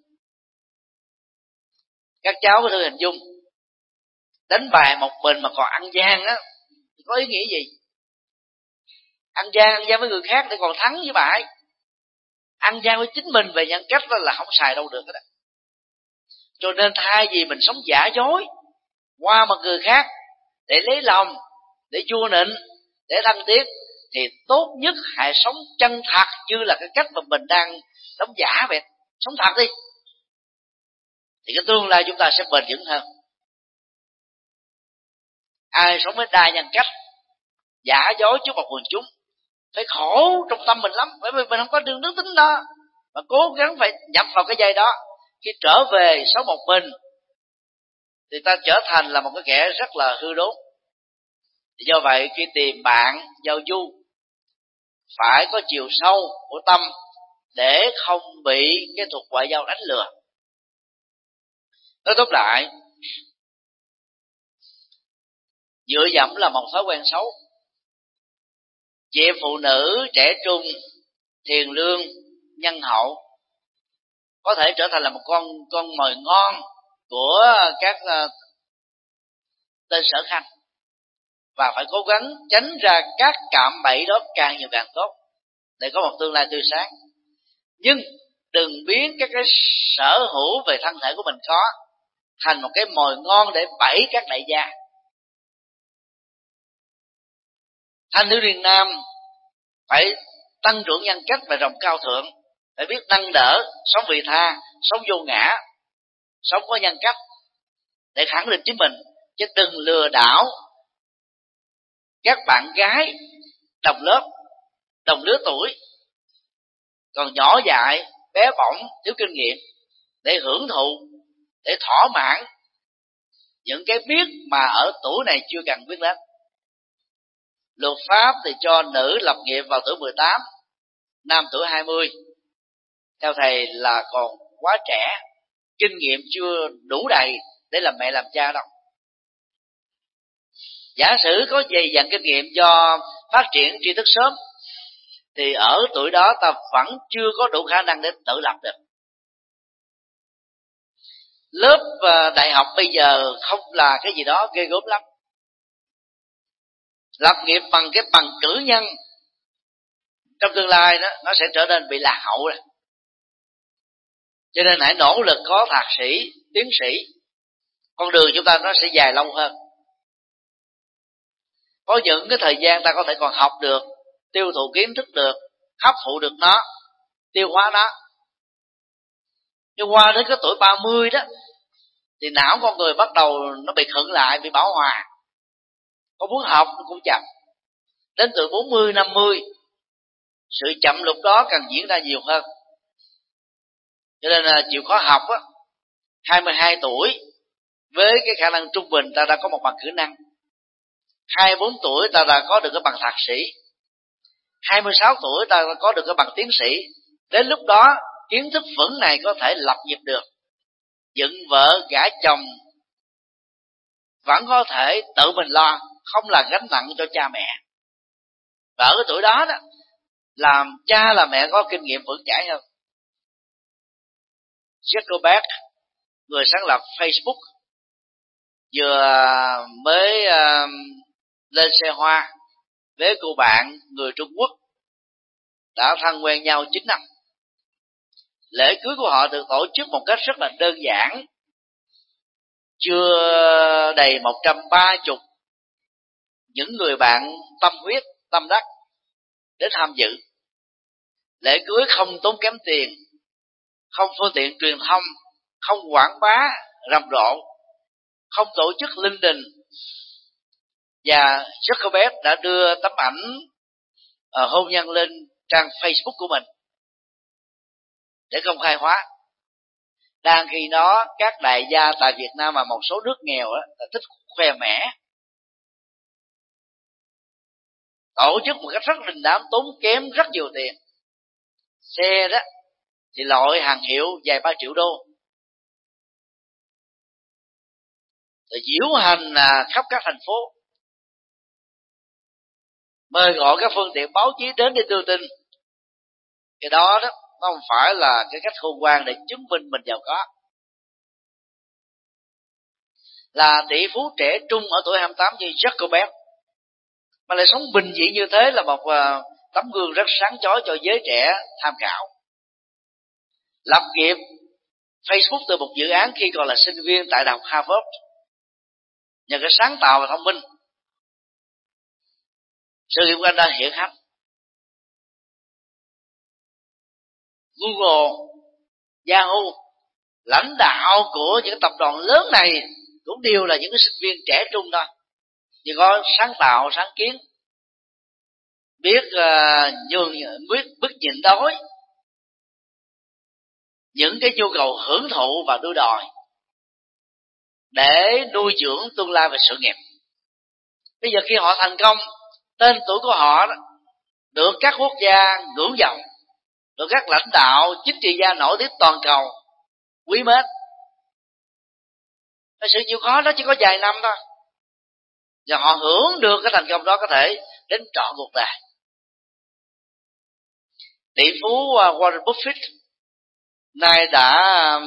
Các cháu có thể hình dung đánh bài một mình mà còn ăn gian á, có ý nghĩa gì? Ăn gian ăn gian với người khác để còn thắng với bài. Ăn gian với chính mình về nhân cách đó là không xài đâu được đó. Cho nên thay vì mình sống giả dối qua một người khác để lấy lòng, để vua nịnh, để thăng tiến, thì tốt nhất hãy sống chân thật như là cái cách mà mình đang đóng giả vậy. Sống thật đi, thì cái tương lai chúng ta sẽ bền vững hơn. Ai sống với đa nhân cách, giả dối trước mặt quần chúng, phải khổ trong tâm mình lắm, bởi vì mình không có đường đức tính đó, mà cố gắng phải nhập vào cái dây đó. Khi trở về sống một mình thì ta trở thành là một cái kẻ rất là hư đốn. Do vậy khi tìm bạn giao du phải có chiều sâu của tâm để không bị cái thuật ngoại giao đánh lừa. Nói tóm lại, dựa dẫm là một thói quen xấu. Chị em phụ nữ trẻ trung, hiền lương, nhân hậu có thể trở thành là một con con mồi ngon của các uh, tên sở khanh, và phải cố gắng tránh ra các cạm bẫy đó càng nhiều càng tốt để có một tương lai tươi sáng. Nhưng đừng biến các cái sở hữu về thân thể của mình có thành một cái mồi ngon để bẫy các đại gia. Thanh thiếu niên nam phải tăng trưởng nhân cách và rộng cao thượng, phải biết nâng đỡ, sống vị tha, sống vô ngã, sống có nhân cách để khẳng định chính mình, chứ đừng lừa đảo các bạn gái đồng lớp, đồng lứa tuổi còn nhỏ dại, bé bỏng, thiếu kinh nghiệm để hưởng thụ, để thỏa mãn những cái biết mà ở tuổi này chưa cần biết đến. Luật pháp thì cho nữ lập nghiệp vào tuổi mười tám, nam tuổi hai mươi. Theo thầy là còn quá trẻ, kinh nghiệm chưa đủ đầy để làm mẹ làm cha đâu. Giả sử có dày dặn kinh nghiệm do phát triển tri thức sớm, thì ở tuổi đó ta vẫn chưa có đủ khả năng để tự lập được. Lớp đại học bây giờ không là cái gì đó ghê gớm lắm. Lập nghiệp bằng cái bằng cử nhân trong tương lai đó, nó sẽ trở nên bị lạc hậu rồi. Cho nên hãy nỗ lực có thạc sĩ, tiến sĩ, con đường chúng ta nó sẽ dài lâu hơn. Có những cái thời gian ta có thể còn học được, tiêu thụ kiến thức được, hấp thụ được nó, tiêu hóa nó. Nhưng qua đến cái tuổi ba mươi đó thì não con người bắt đầu nó bị khựng lại, bị bão hòa. Có muốn học nó cũng chậm. Đến tuổi bốn mươi, năm mươi, sự chậm lúc đó càng diễn ra nhiều hơn. Cho nên là chịu khó học á, hai mươi hai tuổi với cái khả năng trung bình ta đã có một bằng cử năng. hai mươi bốn tuổi ta đã có được cái bằng thạc sĩ. hai mươi sáu tuổi ta đã có được cái bằng tiến sĩ. Đến lúc đó kiến thức vững này có thể lập nghiệp được, dựng vợ, gả chồng, vẫn có thể tự mình lo, không là gánh nặng cho cha mẹ. Và ở cái tuổi đó đó, làm cha làm mẹ có kinh nghiệm vững chãi hơn. Zuckerberg, người sáng lập Facebook, vừa mới uh, lên xe hoa với cô bạn người Trung Quốc, đã thân quen nhau chín năm. Lễ cưới của họ được tổ chức một cách rất là đơn giản, chưa đầy một trăm ba mươi những người bạn tâm huyết, tâm đắc đến tham dự. Lễ cưới không tốn kém tiền, không phương tiện truyền thông, không quảng bá rầm rộ, không tổ chức linh đình. Và Zuckerberg đã đưa tấm ảnh uh, hôn nhân lên trang Facebook của mình để công khai hóa. Đang khi đó các đại gia tại Việt Nam và một số nước nghèo đó, là thích khoe mẽ, tổ chức một cách rất đình đám, tốn kém rất nhiều tiền. Xe đó thì loại hàng hiệu vài ba triệu đô. rồi diễu hành à, khắp các thành phố, mời gọi các phương tiện báo chí đến để đưa tin. Cái đó đó nó không phải là cái cách khôn ngoan để chứng minh mình giàu có. Là tỷ phú trẻ trung ở tuổi hai mươi tám như Jacobet mà lại sống bình dị như thế là một uh, tấm gương rất sáng chói cho giới trẻ tham khảo. Lập nghiệp Facebook từ một dự án khi còn là sinh viên tại Đại học Harvard, nhờ cái sáng tạo và thông minh, sự nghiệp của anh đã hiện hách. Google, Yahoo, lãnh đạo của những tập đoàn lớn này cũng đều là những cái sinh viên trẻ trung thôi, chỉ có sáng tạo, sáng kiến, biết uh, nhường biết biết nhịn đói, những cái nhu cầu hưởng thụ và đua đòi để nuôi dưỡng tương lai và sự nghiệp. Bây giờ khi họ thành công, tên tuổi của họ đó, được các quốc gia ngưỡng vọng, được các lãnh đạo chính trị gia nổi tiếng toàn cầu quý mến. Cái sự chịu khó đó chỉ có vài năm thôi, và họ hưởng được cái thành công đó có thể đến trọn cuộc đời. Tỷ phú Warren Buffett nay đã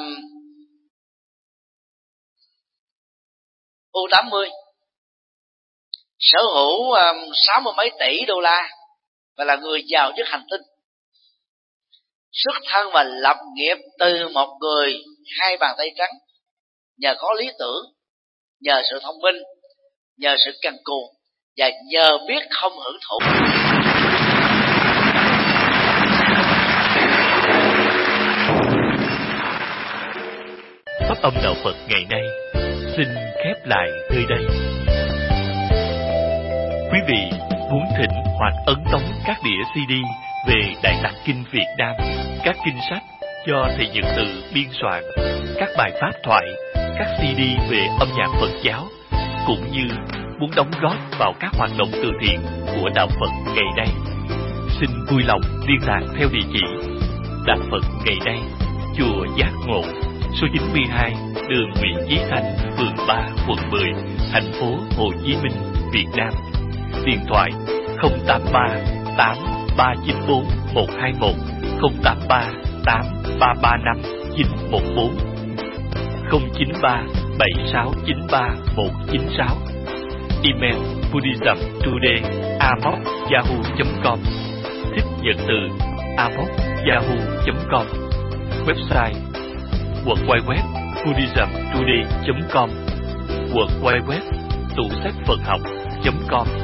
U tám mươi, sở hữu sáu mươi mấy tỷ đô la và là người giàu nhất hành tinh. Xuất thân và lập nghiệp từ một người hai bàn tay trắng, nhờ có lý tưởng, nhờ sự thông minh, nhờ sự cần cù và nhờ biết không hưởng thụ. Pháp âm đạo Phật ngày nay xin khép lại nơi đây. Quý vị muốn thỉnh hoặc ấn tống các đĩa xê đê về Đại Tạng Kinh Việt Nam, các kinh sách do thầy Nhật Từ biên soạn, các bài pháp thoại, các xê đê về âm nhạc Phật giáo, cũng như muốn đóng góp vào các hoạt động từ thiện của đạo Phật ngày nay, xin vui lòng liên lạc theo địa chỉ Đạo Phật ngày nay, chùa Giác Ngộ, số chín mươi hai đường Nguyễn Chí Thanh, phường ba, quận mười, thành phố Hồ Chí Minh, Việt Nam. Điện thoại không tám ba tám ba chín bốn một hai một, không tám ba tám ba ba năm chín một bốn, không chín ba bảy sáu chín ba một chín sáu. Email buddhismtoday a m o c yahoo chấm com, thích nhận từ a m o c yahoo chấm com. Website w w w chấm buddhismtoday chấm com, w w w tủ sách Phật học chấm com.